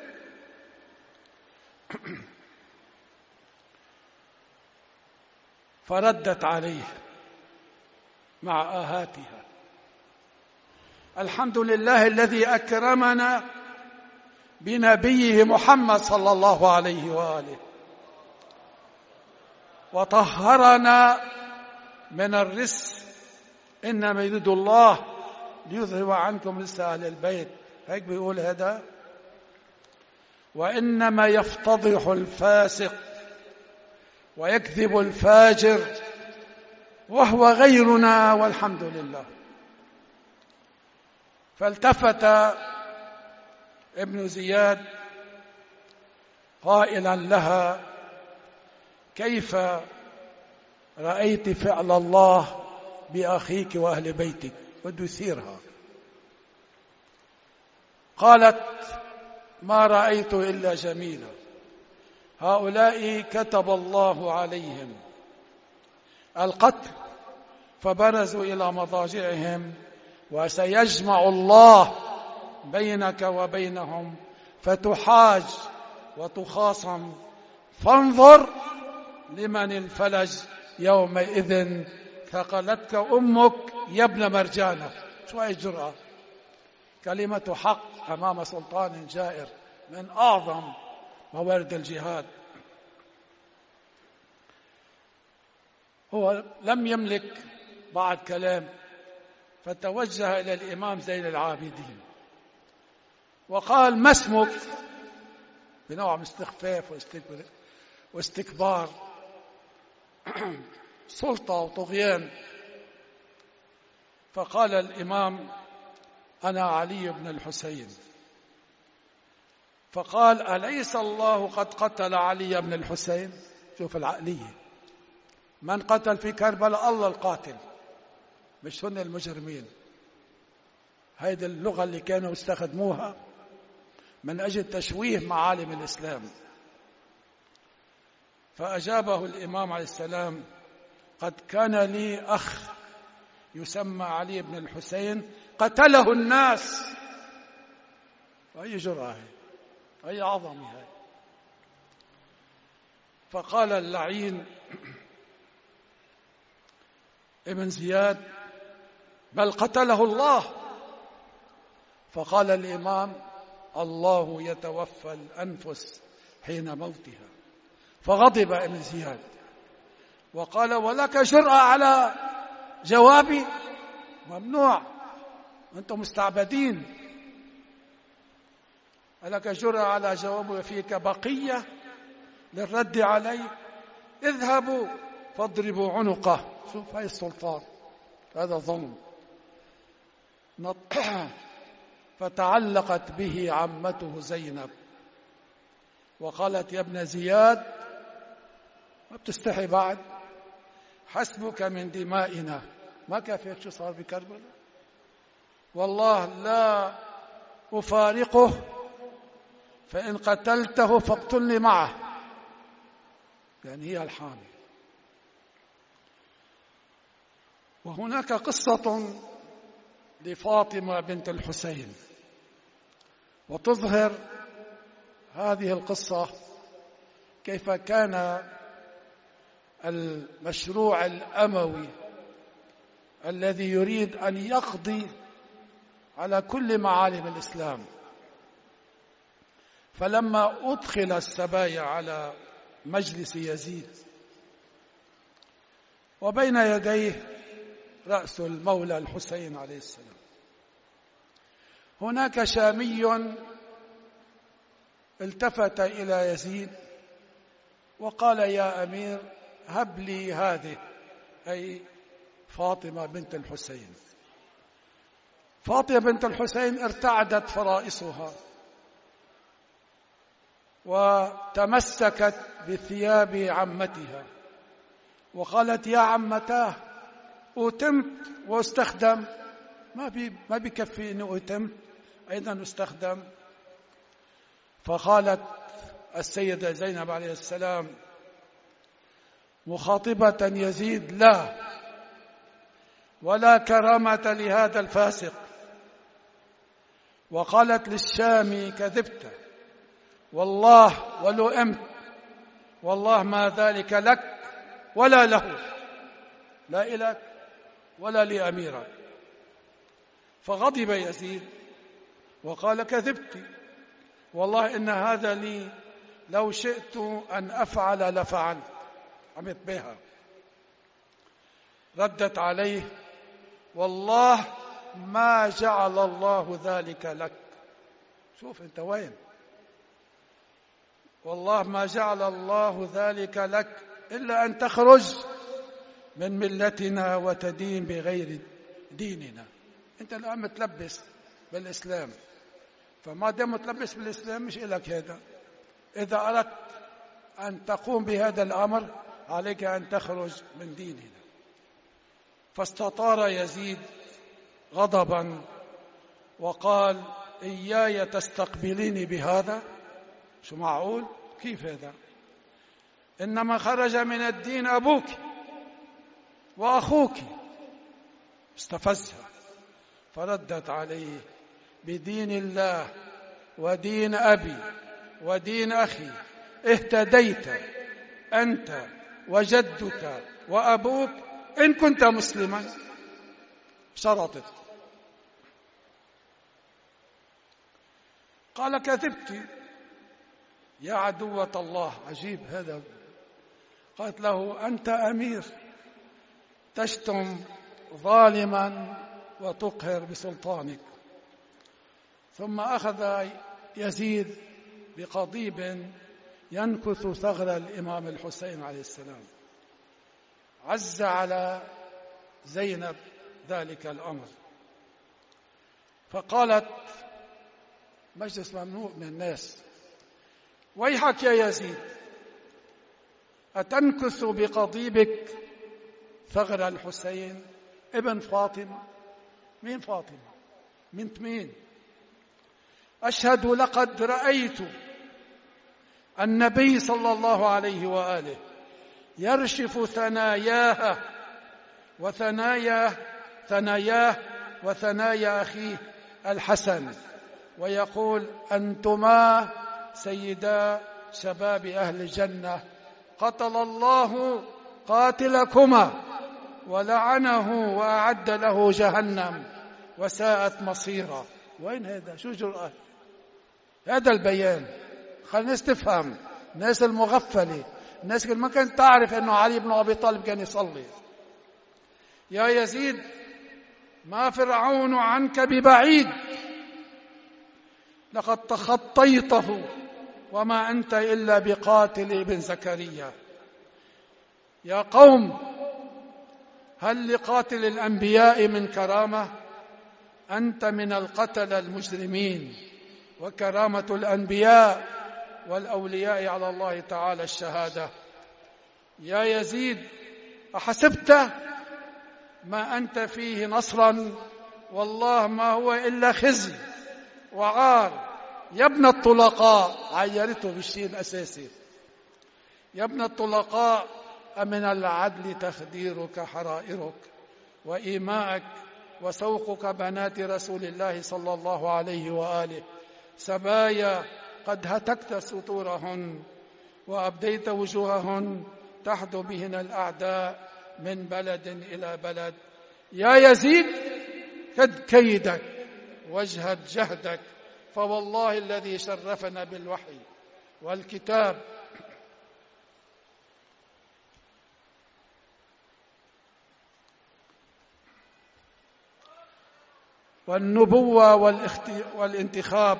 فردت عليه مع آهاتها: الحمد لله الذي أكرمنا بنبيه محمد صلى الله عليه وآله وطهرنا من الرس، إنما يريد الله ليذهب عنكم رس أهل البيت. هيك بيقول هذا. وإنما يفتضح الفاسق ويكذب الفاجر وهو غيرنا والحمد لله. فالتفت ابن زياد قائلا لها: كيف رأيت فعل الله بأخيك وأهل بيتك؟ بده يثيرها. قالت: ما رأيت إلا جميلا، هؤلاء كتب الله عليهم القتل فبرزوا إلى مضاجعهم، وسيجمع الله بينك وبينهم فتحاج وتخاصم، فانظر لمن الفلج يومئذ ثقلتك أمك يا ابن مرجانة. شو هاي الجرأة؟ كلمة حق أمام سلطان جائر من أعظم موارد الجهاد. هو لم يملك بعد كلام فتوجه إلى الإمام زين العابدين وقال: ما اسمك؟ بنوع من استخفاف واستكبار، سلطة وطغيان. فقال الإمام: أنا علي بن الحسين. فقال: أليس الله قد قتل علي بن الحسين؟ شوف العقلية، من قتل في كربلاء؟ الله القاتل، مش هن المجرمين. هيدي اللغة اللي كانوا يستخدموها من أجل تشويه معالم الإسلام. فأجابه الإمام عليه السلام: قد كان لي أخ يسمى علي بن الحسين قتله الناس. أي جرأة هي، أي عظمة هي. فقال اللعين ابن زياد: بل قتله الله. فقال الإمام: الله يتوفى الأنفس حين موتها. فغضب ابن زياد وقال: ولك جرأة على جوابي؟ ممنوع، أنتم مستعبدين. ألك جرأة على جوابي فيك بقية للرد علي؟ اذهبوا فاضربوا عنقه. شوف هاي السلطان، هذا ظلم. فتعلقت به عمته زينب وقالت: يا ابن زياد، ما بتستحي بعد؟ حسبك من دمائنا. ما كافيك شو صار بكربلاء؟ والله لا أفارقه، فإن قتلته فاقتلني معه. يعني هي الحامل. وهناك قصة لفاطمة بنت الحسين، وتظهر هذه القصة كيف كان المشروع الأموي الذي يريد أن يقضي على كل معالم الإسلام. فلما أدخل السبايا على مجلس يزيد وبين يديه رأس المولى الحسين عليه السلام، هناك شامي التفت إلى يزيد وقال: يا أمير، هب لي هذه، أي فاطمة بنت الحسين. فاطمة بنت الحسين ارتعدت فرائصها وتمسكت بثياب عمتها وقالت: يا عمتاه، أتمت واستخدم، ما بي ما بكفي أنه أتمت، أيضا استخدم. فقالت السيدة زينب عليه السلام مخاطبة يزيد: لا، ولا كرامة لهذا الفاسق. وقالت للشامي: كذبت والله ولؤمت، والله ما ذلك لك ولا له، لا إلك ولا لأميرك. فغضب يزيد وقال: كذبت والله إن هذا لي، لو شئت أن أفعل لفعلت. عمت بها. ردت عليه: والله ما جعل الله ذلك لك. شوف أنت وين. والله ما جعل الله ذلك لك إلا أن تخرج من ملتنا وتدين بغير ديننا. أنت الآن متلبس بالإسلام، فما دام متلبس بالإسلام مش إلك هذا. إذا أردت أن تقوم بهذا الأمر عليك أن تخرج من ديننا. فاستطار يزيد غضبا وقال: إياي تستقبليني بهذا؟ شو معقول؟ كيف هذا؟ إنما خرج من الدين أبوك وأخوك. استفزها. فردت عليه: بدين الله ودين أبي ودين أخي اهتديت أنت وجدك وأبوك إن كنت مسلما. شرطت. قال: كذبت يا عدوة الله. عجيب هذا. قالت له: أنت أمير تشتم ظالما وتقهر بسلطانك. ثم أخذ يزيد بقضيب ينكث ثغر الإمام الحسين عليه السلام. عز على زينب ذلك الأمر، فقالت مجلس ممنوع من الناس: ويحك يا يزيد، أتنكث بقضيبك ثغر الحسين ابن فاطمة؟ مين فاطمة؟ بنت مين؟ أشهد لقد رأيت النبي صلى الله عليه وآله يرشف ثناياه وثنايا ثناياه وثنايا أخيه الحسن ويقول: أنتما سيدا شباب أهل الجنة، قتل الله قاتلكما ولعنه وأعد له جهنم وساءت مصيرا. وين هذا؟ شو جرأة هذا البيان؟ خلينا الناس تفهم، الناس المغفلة، الناس اللي ما كانت تعرف أنه علي بن أبي طالب كان يصلي. يا يزيد، ما فرعون عنك ببعيد، لقد تخطيته وما أنت إلا بقاتل ابن زكريا. يا قوم، هل لقاتل الأنبياء من كرامة؟ أنت من القتلة المجرمين، وكرامة الأنبياء والأولياء على الله تعالى الشهادة. يا يزيد، أحسبت ما أنت فيه نصرا؟ والله ما هو إلا خزي وعار. يا ابن الطلقاء، عيرته بالشيء الأساسي: يا ابن الطلقاء، أمن العدل تخديرك حرائرك وإيماءك وسوقك بنات رسول الله صلى الله عليه وآله، سبايا قد هتكت سطورهن وأبديت وجوههن تحدو بهن الأعداء من بلد إلى بلد. يا يزيد، كد كيدك واجهد جهدك، فوالله الذي شرفنا بالوحي والكتاب والنبوة والانتخاب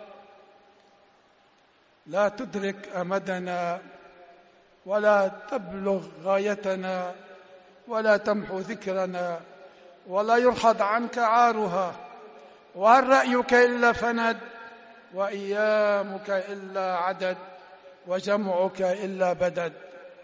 لا تدرك أمدنا ولا تبلغ غايتنا ولا تمحو ذكرنا ولا يرحض عنك عارها. وهل رأيك إلا فند، وأيامك إلا عدد، وجمعك إلا بدد.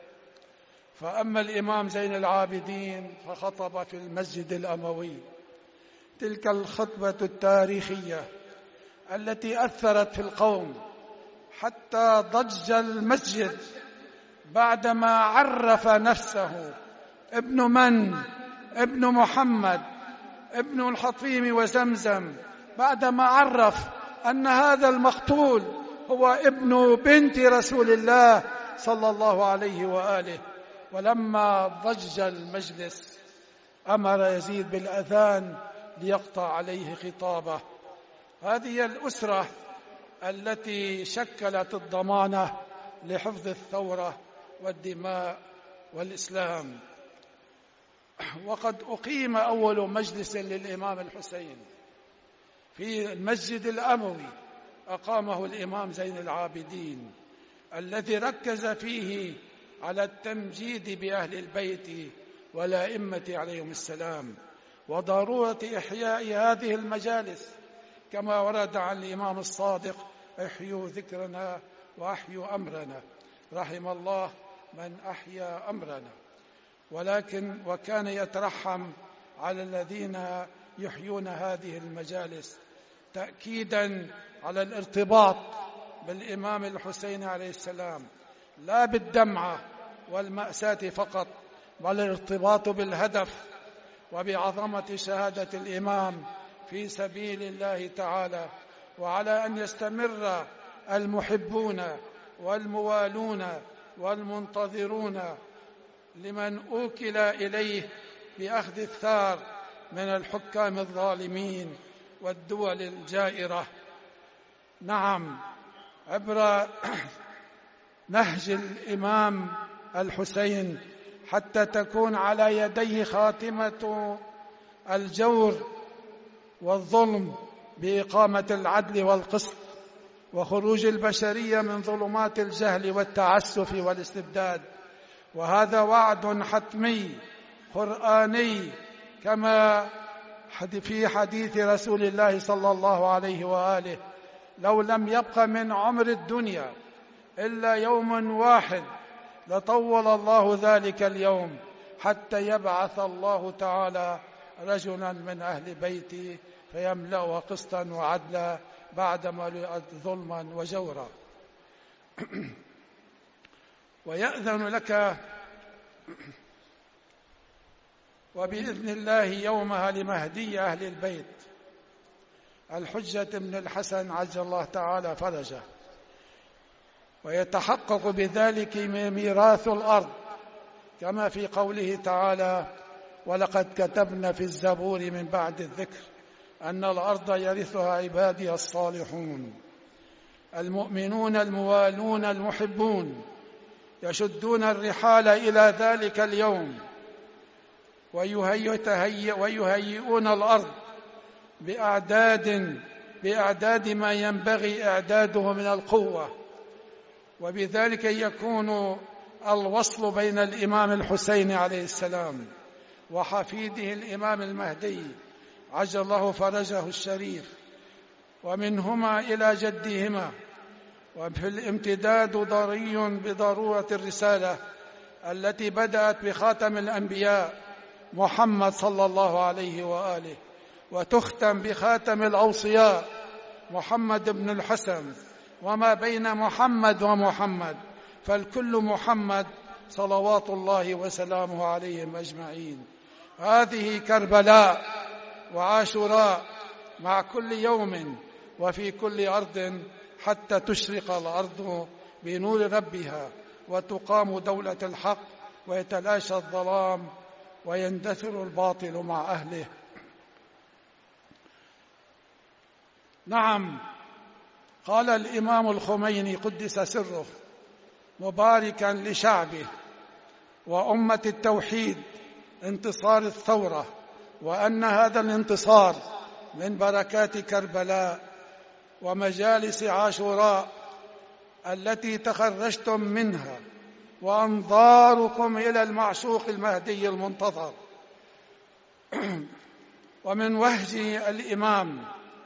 فأما الإمام زين العابدين فخطب في المسجد الأموي تلك الخطبة التاريخية التي أثرت في القوم حتى ضج المسجد بعدما عرف نفسه: ابن من؟ ابن محمد ابن الحطيم وزمزم. بعدما عرف أن هذا المقتول هو ابن بنت رسول الله صلى الله عليه وآله. ولما ضج المجلس أمر يزيد بالأذان ليقطع عليه خطابه. هذه الأسرة التي شكلت الضمانة لحفظ الثورة والدماء والإسلام. وقد أقيم أول مجلس للإمام الحسين في المسجد الأموي، أقامه الإمام زين العابدين، الذي ركز فيه على التمجيد بأهل البيت والأئمة عليهم السلام وضرورة إحياء هذه المجالس، كما ورد عن الإمام الصادق: احيوا ذكرنا وأحيوا أمرنا، رحم الله من أحيا أمرنا. ولكن وكان يترحم على الذين يحيون هذه المجالس، تأكيدا على الارتباط بالإمام الحسين عليه السلام، لا بالدمعة والمأساة فقط، بل الارتباط بالهدف وبعظمة شهادة الإمام في سبيل الله تعالى، وعلى أن يستمر المحبون والموالون والمنتظرون لمن أوكل إليه بأخذ الثار من الحكام الظالمين والدول الجائرة. نعم، عبر نهج الإمام الحسين حتى تكون على يديه خاتمة الجور والظلم بإقامة العدل والقسط، وخروج البشرية من ظلمات الجهل والتعسف والاستبداد. وهذا وعد حتمي قرآني كما في حديث رسول الله صلى الله عليه وآله: لو لم يبق من عمر الدنيا إلا يوم واحد لطول الله ذلك اليوم حتى يبعث الله تعالى رجلا من أهل بيتي فيملأها قسطا وعدلا بعدما ملئت ظلما وجورا. ويأذن لك وبإذن الله يومها لمهدي أهل البيت الحجة بن الحسن عجل الله تعالى فرجه، ويتحقق بذلك ميراث الأرض كما في قوله تعالى: ولقد كتبنا في الزبور من بعد الذكر أن الأرض يرثها عبادي الصالحون. المؤمنون الموالون المحبون يشدون الرحال إلى ذلك اليوم ويهيئون الأرض بأعداد بأعداد ما ينبغي إعداده من القوة، وبذلك يكون الوصل بين الإمام الحسين عليه السلام وحفيده الإمام المهدي عجل الله فرجه الشريف، ومنهما إلى جدهما. وفي الامتداد ضري بضرورة الرسالة التي بدأت بخاتم الأنبياء محمد صلى الله عليه وآله، وتختم بخاتم الأوصياء محمد بن الحسن، وما بين محمد ومحمد فالكل محمد صلوات الله وسلامه عليهم أجمعين. هذه كربلاء وعاشوراء مع كل يوم وفي كل أرض حتى تشرق الأرض بنور ربها وتقام دولة الحق ويتلاشى الظلام ويندثر الباطل مع أهله. نعم، قال الإمام الخميني قدس سره مباركا لشعبه وأمة التوحيد انتصار الثورة، وأن هذا الانتصار من بركات كربلاء ومجالس عاشوراء التي تخرجتم منها، وأنظاركم إلى المعشوق المهدي المنتظر. ومن وهج الإمام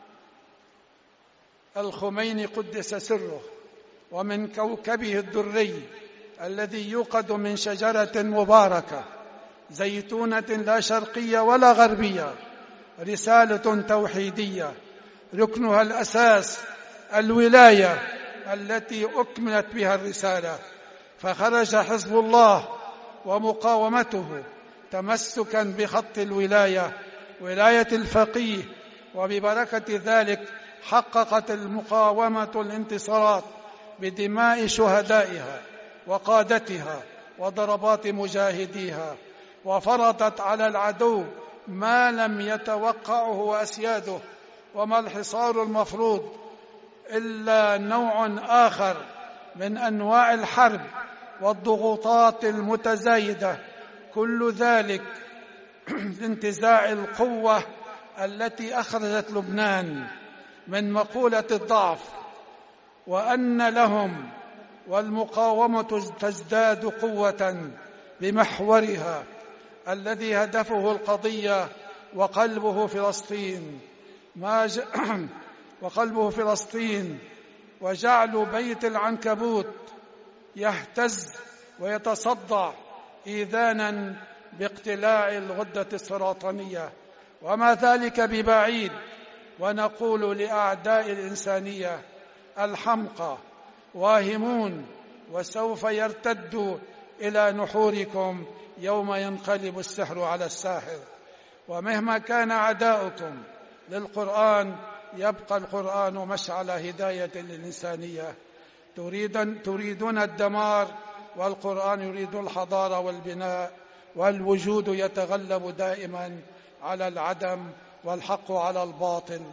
الخميني قدس سره ومن كوكبه الدري الذي يوقد من شجرة مباركة زيتونة لا شرقية ولا غربية رسالة توحيدية ركنها الأساس الولاية التي أكملت بها الرسالة، فخرج حزب الله ومقاومته تمسكا بخط الولاية ولاية الفقيه، وببركة ذلك حققت المقاومة الانتصارات بدماء شهدائها وقادتها وضربات مجاهديها، وفرضت على العدو ما لم يتوقعه أسياده. وما الحصار المفروض إلا نوع آخر من أنواع الحرب والضغوطات المتزايدة، كل ذلك لانتزاع القوة التي أخرجت لبنان من مقولة الضعف، وأن لهم والمقاومة تزداد قوة بمحورها الذي هدفه القضية وقلبه فلسطين ما ج... وقلبه فلسطين وجعل بيت العنكبوت يهتز ويتصدع إيذانا باقتلاع الغدة السرطانية، وما ذلك ببعيد. ونقول لأعداء الإنسانية الحمقى واهمون، وسوف يرتدوا إلى نحوركم يوم ينقلب السحر على الساحر. ومهما كان عداؤكم للقرآن يبقى القرآن مشعل هداية للإنسانية. تريدون الدمار والقرآن يريد الحضارة والبناء، والوجود يتغلب دائما على العدم والحق على الباطل.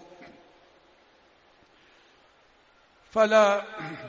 فلا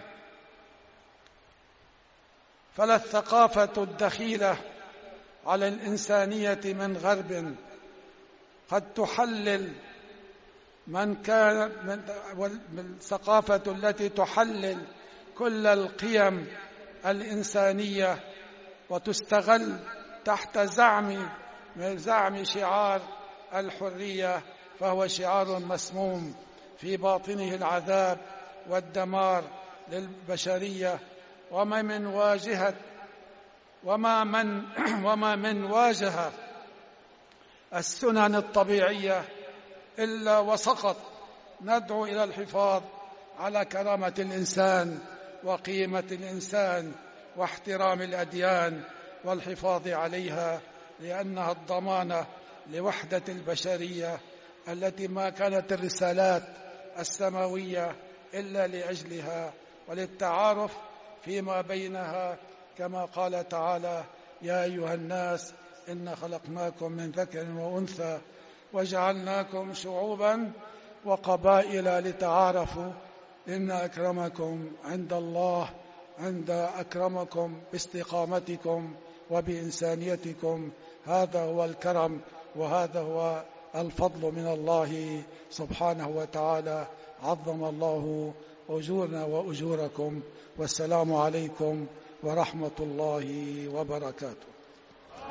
فلا الثقافة الدخيلة على الإنسانية من غرب قد تحلل من كان من الثقافة التي تحلل كل القيم الإنسانية وتستغل تحت زعم زعم شعار الحرية، فهو شعار مسموم في باطنه العذاب والدمار للبشرية. وما من واجهة وما من وما من واجهة السنن الطبيعية إلا وسقط. ندعو إلى الحفاظ على كرامة الإنسان وقيمة الإنسان واحترام الأديان والحفاظ عليها، لأنها الضمانة لوحدة البشرية التي ما كانت الرسالات السماوية إلا لأجلها وللتعارف فيما بينها، كما قال تعالى: يا أيها الناس إنا خلقناكم من ذكر وأنثى وجعلناكم شعوبا وقبائل لتعارفوا إن أكرمكم عند الله عند أكرمكم باستقامتكم وبإنسانيتكم. هذا هو الكرم وهذا هو الفضل من الله سبحانه وتعالى. عظم الله أجورنا وأجوركم، والسلام عليكم ورحمة الله وبركاته.